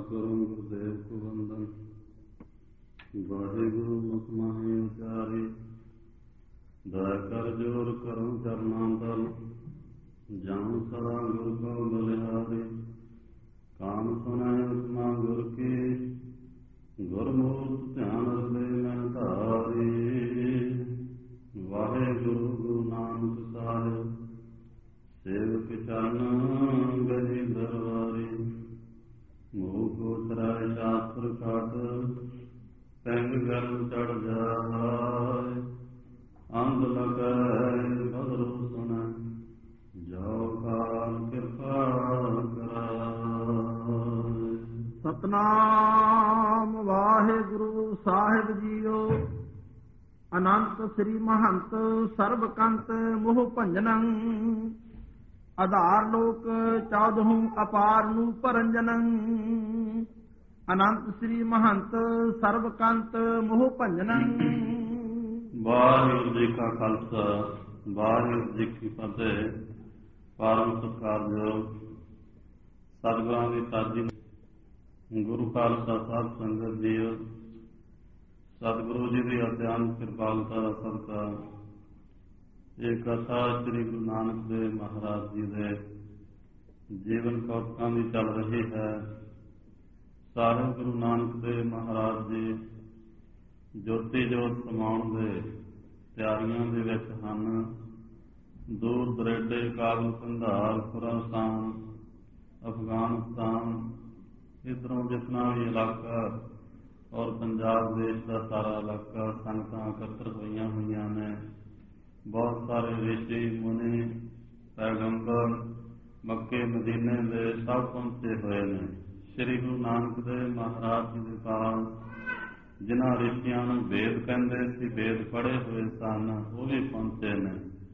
ਕਰੂੰ ਗੁਰਦੇਵ ਕੋ ਵੰਦਨ। ਵਾਹਿਗੁਰੂ ਮੁਖ ਮਾਹੀ ਉਚਾਰੀ, ਦਇਆ ਕਰ ਜੋਰ ਕਰੂੰ ਚਰਨਾਂ ਤਲ। ਜਨ ਸਦਾ ਗੁਰ ਕੋ ਬਲਿਹਾਰੀ, ਕਾਨ ਸੁਨੈ ਉਤਮਾ ਗੁਰ ਕੀ। ਗੁਰਮੂਰਤਿ ਧਿਆਨ ਹਰਿ ਮਹਿ ਧਾਰੀ। ਵਾਹਿਗੁਰੂ ਗੁਰੂ ਨਾਨਕ ਸਾਹਿਬ, ਸੇਵਕ ਚਰਨ ਗਹਿ ਦਰਬਾਰੀ। ਮੂਕ ਉਤਰੈ ਸ਼ਾਸਤਰ ਕਾਟ, ਪੈਂਗ ਗਰਮ ਚੜ ਜਾਇ। ਅੰਧ ਲਗੈ ਬਦਰੂ ਸੁਣੈ, ਜੋ ਕਾਲ ਕਿਰਪਾ ਕਰਾਇ। ਸਤਨਾਮ ਵਾਹਿਗੁਰੂ ਸਾਹਿਬ ਜੀਓ। ਅਨੰਤ ਸ੍ਰੀ ਮਹੰਤ ਸਰਬਕੰਤ ਮੋਹ ਭੰਜਨੰ। ਆਧਾਰ ਲੋਕ 14 ਅਪਾਰ ਨੂੰ ਭਰੰਜਨੰ। ਅਨੰਤ ਸ੍ਰੀ ਮਹੰਤ ਸਰਬਕੰਤ ਮੋਹ ਭੰਜਨੰ। ਵਾਹਿਗੁਰੂ ਜੀ ਕਾ ਖਾਲਸਾ, ਵਾਹਿਗੁਰੂ ਜੀ ਕੀ ਫਤਿਹ। ਪਰਮ ਸਤਿਕਾਰਯੋਗ ਸਤਿਗੁਰਾਂ ਦੀ ਸਾਜੀ ਗੁਰੂ ਖਾਲਸਾ ਸਾਹਿਬ ਸੰਗਤ ਜੀਓ, ਸਤਿਗੁਰੂ ਜੀ ਦੀ ਅਤਿਅੰਤ ਕਿਰਪਾਲਤਾ ਦਾ ਸਦਕਾ ਇਹ ਕਥਾ ਸ੍ਰੀ ਗੁਰੂ ਨਾਨਕ ਦੇਵ ਮਹਾਰਾਜ ਜੀ ਦੇ ਜੀਵਨ ਕੌਤਕਾਂ ਦੀ ਚੱਲ ਰਹੀ ਹੈ। ਸਾਹਿਬ ਗੁਰੂ ਨਾਨਕ ਦੇਵ ਮਹਾਰਾਜ ਜੀ ਜੋਤੀ ਜੋਤ ਸਮਾਉਣ ਦੇ ਤਿਆਰੀਆਂ ਦੇ ਵਿੱਚ ਹਨ। ਦੂਰ ਦਰੇਡੇ, ਕਾਬਲ, ਕੰਧਾਰ, ਖੁਰਾਸਾਨ, ਅਫਗਾਨਿਸਤਾਨ, ਇੱਧਰੋਂ ਜਿਤਨਾ ਵੀ ਇਲਾਕਾ ਔਰ ਪੰਜਾਬ ਦੇਸ਼ ਦਾ ਸਾਰਾ ਇਲਾਕਾ ਸੰਗਤਾਂ ਇਕੱਤਰ ਹੋਈਆਂ ਹੋਈਆਂ ਨੇ। ਬਹੁਤ ਸਾਰੇ ਰਿਸ਼ੀ ਮੁਨੀ, ਪੈਗੰਬਰ, ਮੱਕੇ ਮਦੀਨੇ ਦੇ ਸਭ ਪਹੁੰਚੇ ਹੋਏ ਨੇ। ਸ੍ਰੀ ਗੁਰੂ ਨਾਨਕ ਦੇਵ ਮਹਾਰਾਜ ਜੀ ਦੇ ਕਾਲ ਜਿਨ੍ਹਾਂ ਰਿਸ਼ੀਆਂ ਨੂੰ ਵੇਦ ਕਹਿੰਦੇ ਸੀ, ਵੇਦ ਪੜ੍ਹੇ ਹੋਏ ਸਨ, ਉਹ ਵੀ ਪਹੁੰਚੇ ਨੇ।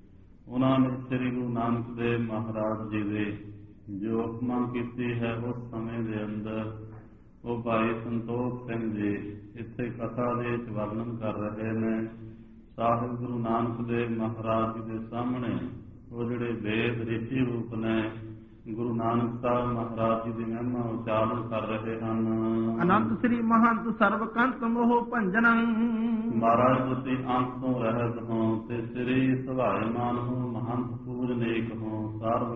ਉਹਨਾਂ ਨੇ ਸ੍ਰੀ ਗੁਰੂ ਨਾਨਕ ਦੇਵ ਮਹਾਰਾਜ ਜੀ ਦੇ ਜੋ ਉਪਮਾ ਕੀਤੀ ਹੈ, ਉਸ ਸਮੇਂ ਦੇ ਅੰਦਰ ਉਹ ਭਾਈ ਸੰਤੋਖ ਸਿੰਘ ਜੀ ਇੱਥੇ ਕਥਾ ਦੇ ਵਿੱਚ ਵਰਣਨ ਕਰ ਰਹੇ ਨੇ। ਸਾਹਿਬ ਗੁਰੂ ਨਾਨਕ ਦੇਵ ਮਹਾਰਾਜ ਜੀ ਦੇ ਸਾਹਮਣੇ ਉਹ ਜਿਹੜੇ ਵੇਦ ਰਿਸ਼ੀ ਰੂਪ ਨੇ, ਗੁਰੂ ਨਾਨਕ ਸਾਹਿਬ ਮਹਾਰਾਜ ਜੀ ਦੀ ਮਹਿਮਾ ਉਚਾਰਨ ਕਰ ਰਹੇ ਹਨ। ਅਨੰਤ ਸ੍ਰੀ ਮਹੰਤ ਸਰਬਕੰਤ ਮੋਹ ਭੰਜਨੰ। ਮਹਾਰਾਜ ਤੁਸੀਂ ਅੰਤ ਤੋਂ ਰਹਿਤ ਹੋ, ਤੇ ਸ੍ਰੀ ਸੁਭਾਇਮਾਨ ਹੋ, ਮਹੰਤ ਪੂਜਨੀਕ ਹੋ,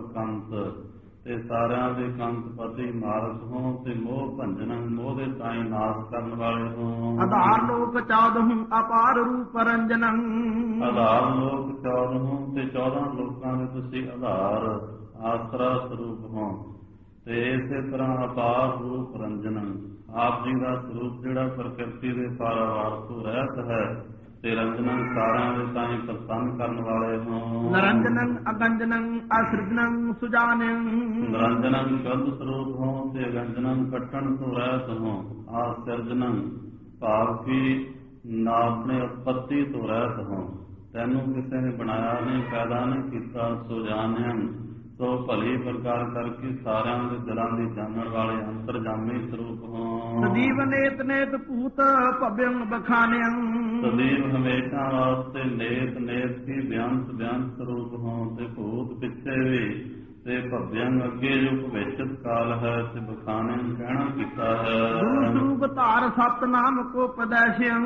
ਸਰਬਕੰਤ ਤੇ ਸਾਰਿਆਂ ਦੇ ਕੰਤ ਪਤੀ ਮਾਰਗ ਹੋ, ਤੇ ਮੋਹ ਭੰਜਨੰ ਮੋਹ ਦੇ ਤਾਈ ਨਾਸ਼ ਕਰਨ ਵਾਲੇ ਹੋ। ਆਧਾਰ ਲੋਕ 14 ਅਪਾਰ ਰੂਪ ਰੰਜਨੰ। ਆਧਾਰ ਲੋਕ 14 ਹੋ, ਤੇ 14 ਲੋਕਾਂ ਦੇ ਤੁਸੀਂ ਆਧਾਰ ਆਸਰਾ ਸਰੂਪ ਹੋ, ਤੇ ਇਸੇ ਤਰ੍ਹਾਂ ਅਪਾਰ ਰੂਪ ਰੰਜਨੰ। ਆਪ ਜੀ ਦਾ ਸਰੂਪ ਜਿਹੜਾ ਪ੍ਰਕਿਰਤੀ ਦੇ ਪਾਰਾਵਾਰ ਤੋਂ ਰਹਿਤ ਹੈ, ਤੇ ਰੰਜਨੰ ਸਾਰਿਆਂ ਦੇ ਤਾਈਂ ਪ੍ਰਸੰਨ ਕਰਨ ਵਾਲੇ ਹੋ। ਨਿਰੰਜਨੰ ਅਗੰਜਨੰ ਅਸਿਰਜਨੰ ਸੁਜਾਨੰ। ਨਿਰੰਜਨੰ ਸ਼ੁੱਧ ਸਰੂਪ ਹੋ, ਤੇ ਅਗੰਜਨੰ ਕੱਟਣ ਤੋਂ ਰਹਿਤ ਹੋ। ਆਸਿਰਜਨੰ ਭਾਵ ਕਿ ਨਾ ਆਪਣੇ ਉਤਪੱਤੀ ਤੋਂ ਰਹਿਤ ਹੋ, ਤੈਨੂੰ ਕਿਸੇ ਨੇ ਬਣਾਇਆ ਨਹੀਂ, ਪੈਦਾ ਨਹੀਂ ਕੀਤਾ। ਸੁਜਾਨੰ ਸੋ ਭਲੀ ਪ੍ਰਕਾਰ ਕਰਕੇ ਸਾਰਿਆਂ ਦੇ ਦਿਲਾਂ ਦੀ ਜਾਣਨ ਵਾਲੇ ਅੰਤਰਜਾਮੀ ਸਰੂਪ ਹੋ। ਸਦੀਵ ਨੇਤ ਨੇਤ ਭੂਤ ਭਵਯੰ ਬਖਾਨਿਅੰ। ਸਦੀਵ ਹਮੇਸ਼ਾ ਵਾਸਤੇ ਨੇਤ ਨੇਤ ਕੀ ਬਿਆੰਤ ਬਿਆੰਤ ਸਰੂਪ ਹੋ, ਤੇ ਭੂਤ ਪਿੱਛੇ ਵੀ, ਤੇ ਭਵਯੰ ਅੱਗੇ ਜੋ ਭਵਿੱਖਤ ਕਾਲ ਹੈ, ਤੇ ਬਖਾਨਿਅੰ ਕਹਿਣਾ ਕੀਤਾ ਹੈ। ਗੁਰੂ ਸਰੂਪ ਧਾਰ ਸਤਨਾਮ ਕੋ ਉਪਦੇਸ਼ਿਅੰ।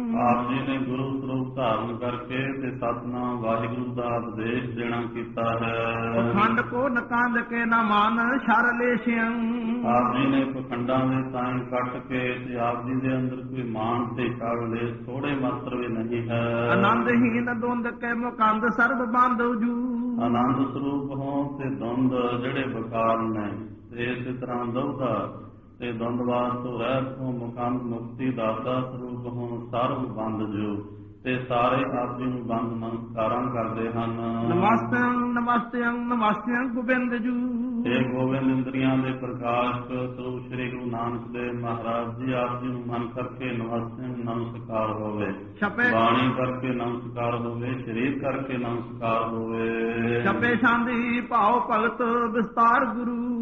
ਆਪ ਜੀ ਨੇ ਗੁਰੂ ਸਰੂਪ ਧਾਰਨ ਕਰਕੇ ਤੇ ਸਤਨਾਮ ਵਾਹਿਗੁਰੂ ਦਾ ਉਪਦੇਸ਼ ਦੇਣਾ ਕੀਤਾ ਹੈ। ਪਖੰਡ ਕੋ ਨਕਾਂਦ ਕੇ ਨਾ ਮਾਨ ਸ਼ਰ ਲੇਸ਼ਿਅੰ। ਆਪ ਜੀ ਨੇ ਪਖੰਡਾਂ ਦੇ ਤਾਈਂ ਕੱਟ ਕੇ, ਤੇ ਆਪ ਜੀ ਦੇ ਅੰਦਰ ਕੋਈ ਮਾਨ ਤੇ ਛਲ ਲੇਸ਼ ਥੋੜੇ ਮਾਤਰ ਵੀ ਨਹੀਂ ਹੈ। ਆਨੰਦਹੀਨ ਦੁੰਦ ਕੇ ਮੁਕੰਦ ਸਰਬ ਬੰਦ ਜੂ। ਆਨੰਦ ਸਰੂਪ ਹੋ, ਤੇ ਦੁੰਦ ਜਿਹੜੇ ਬਕਾਰ ਨੇ, ਤੇ ਇਸੇ ਤਰ੍ਹਾਂ ਦਉਦਾ ਤੇ ਦੁੰਦਵਾਦ ਤੋਂ ਰਹਿਤ ਹੋ। ਮੁਕੰਦ ਮੁਕਤੀ ਦਾਤਾ ਸਰੂਪ ਹੋ, ਸਰਬ ਬੰਦ ਜੋ, ਤੇ ਸਾਰੇ ਆਪ ਜੀ ਨੂੰ ਬੰਦ ਨਮਸਕਾਰਾਂ ਕਰਦੇ ਹਨ। ਨਮਸਤੰ ਨਮਸਤੰ ਨਮਸਤੰ ਗੋਬਿੰਦ ਜੂ। ਇਹ ਗੋਬਿੰਦ ਇੰਦਰੀਆਂ ਦੇ ਪ੍ਰਕਾਸ਼ ਸਰੂਪ ਸ੍ਰੀ ਗੁਰੂ ਨਾਨਕ ਦੇਵ ਮਹਾਰਾਜ ਜੀ, ਆਪ ਜੀ ਨੂੰ ਮਨ ਕਰਕੇ ਨਮਸਤੰ ਨਮਸਕਾਰ ਹੋਵੇ, ਬਾਣੀ ਕਰਕੇ ਨਮਸਕਾਰ ਹੋਵੇ, ਸਰੀਰ ਕਰਕੇ ਨਮਸਕਾਰ ਹੋਵੇ। ਛਪੇ ਸ਼ਾਂਦੀ ਭਾਉ ਭਗਤ ਵਿਸਤਾਰ ਗੁਰੂ।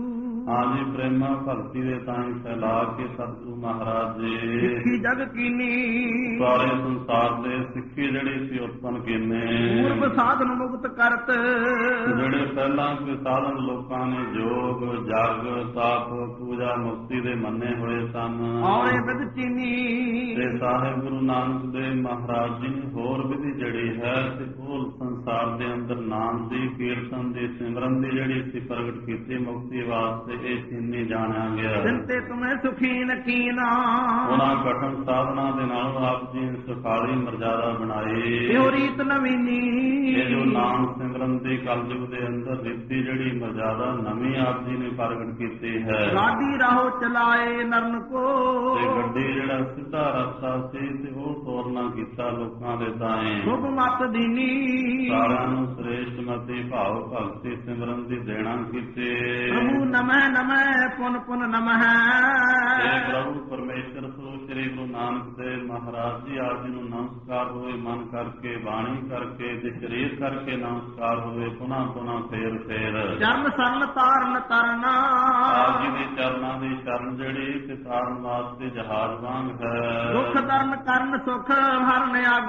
ਹਾਂਜੀ ਪ੍ਰੇਮਾ ਭਗਤੀ ਦੇ ਤਾਈ ਫੈਲਾ ਕੇ ਸਤਿਗੁਰੂ ਮਹਾਰਾਜ ਜੀ ਸਿੱਖੀ ਜਗ ਕੀਨੀ ਸਾਰੇ ਸੰਸਾਰ ਦੇ ਸਿੱਖੀ ਜਿਹੜੀ ਸੀ ਉਤਪਨ ਕੀਨੇ ਪੂਰਬ ਸਾਧਨ ਮੁਕਤ ਕਰਤ ਜਿਹੜੇ ਪਹਿਲਾਂ ਕੋਈ ਸਾਧਨ ਲੋਕਾਂ ਨੇ ਯੋਗ ਜਗ ਤਪ ਪੂਜਾ ਮੁਕਤੀ ਦੇ ਮੰਨੇ ਹੋਏ ਸਨ ਔਰੇ ਵਿਦ ਚੀਨੀ ਤੇ ਸਾਹਿਬ ਗੁਰੂ ਨਾਨਕ ਦੇਵ ਮਹਾਰਾਜ ਜੀ ਨੇ ਹੋਰ ਵਿਧੀ ਜਿਹੜੀ ਹੈ ਤੇ ਉਹ ਸੰਸਾਰ ਦੇ ਅੰਦਰ ਨਾਮ ਦੀ ਕੀਰਤਨ ਦੀ ਸਿਮਰਨ ਦੀ ਜਿਹੜੀ ਸੀ ਪ੍ਰਗਟ ਕੀਤੀ ਮੁਕਤੀ ਵਾਸਤੇ ਇਹ ਚੀਨੀ ਜਾਣਿਆ ਗਿਆ ਜਿੰਤੇ ਤੁਮੇ ਸੁਖੀਨ ਕੀਨਾ ਉਹਨਾਂ ਕਠਨ ਸਾਧਨਾ ਦੇ ਨਾਲ ਆਪ ਜੀ ਨੇ ਸੁਖਾਲੀ ਮਰਜ਼ਾਦਾ ਬਣਾਈ ਇਹੋ ਰੀਤ ਨਵੀਨੀ ਇਹ ਜੋ ਨਾਮ ਸਿਮਰਨ ਦੀ ਕਲਯੁਗ ਦੇ ਅੰਦਰ ਰੀਤੀ ਜਿਹੜੀ ਮਰਜ਼ਾਦਾ ਨਵੀਂ ਆਪ ਜੀ ਨੇ ਪ੍ਰਗਟ ਕੀਤੀ ਹੈ ਗਾਡੀ ਰਾਹੋ ਚਲਾਏ ਨਰਨ ਕੋ ਤੇ ਗੱਡੀ ਜਿਹੜਾ ਸਿੱਧਾ ਰਸਤਾ ਸੀ ਤੇ ਉਹ ਤੋਰਨਾ ਕੀਤਾ ਲੋਕਾਂ ਦੇ ਤਾਏ ਸੁਭ ਮਤ ਦੀਨੀ ਸਾਰਿਆਂ ਨੂੰ ਸ੍ਰੇਸ਼ਟ ਮਤੀ ਭਾਵ ਭਗਤੀ ਸਿਮਰਨ ਦੀ ਦੇਣਾ ਕੀਤੇ ਪ੍ਰਭੂ ਨਮਹਿ ਨਮਹਿ ਪੁਨ ਪੁਨ ਨਮਹਿ हे ਪ੍ਰਭੂ ਪਰਮੇਸ਼ਰ ਸੋ ਸ੍ਰੀ ਗੁਰੂ ਨਾਨਕ ਦੇਵ ਮਹਾਰਾਜ ਜੀ ਆਪ ਜੀ ਨੂੰ ਨਮਸਕਾਰ ਹੋਵੇ ਮਨ ਕਰਕੇ ਬਾਣੀ ਕਰਕੇ ਤੇ ਸਰੀਰ ਕਰਕੇ ਨਮਸਕਾਰ ਹੋਵੇ ਪੁਨः ਪੁਨः ਫੇਰ ਫੇਰ ਚਰਨ ਸਰਨ ਤਾਰਨ ਤਰਨਾ ਆਪ ਜੀ ਦੇ ਚਰਨਾਂ ਦੀ ਸ਼ਰਨ ਜਿਹੜੀ ਤੇ ਤਾਰਨ ਵਾਸਤੇ ਜਹਾਜ਼ ਵਾਂਗ ਹੈ ਦੁੱਖ ਦਰਨ ਕਰਨ ਸੁਖ ਹਰਨ ਅਗ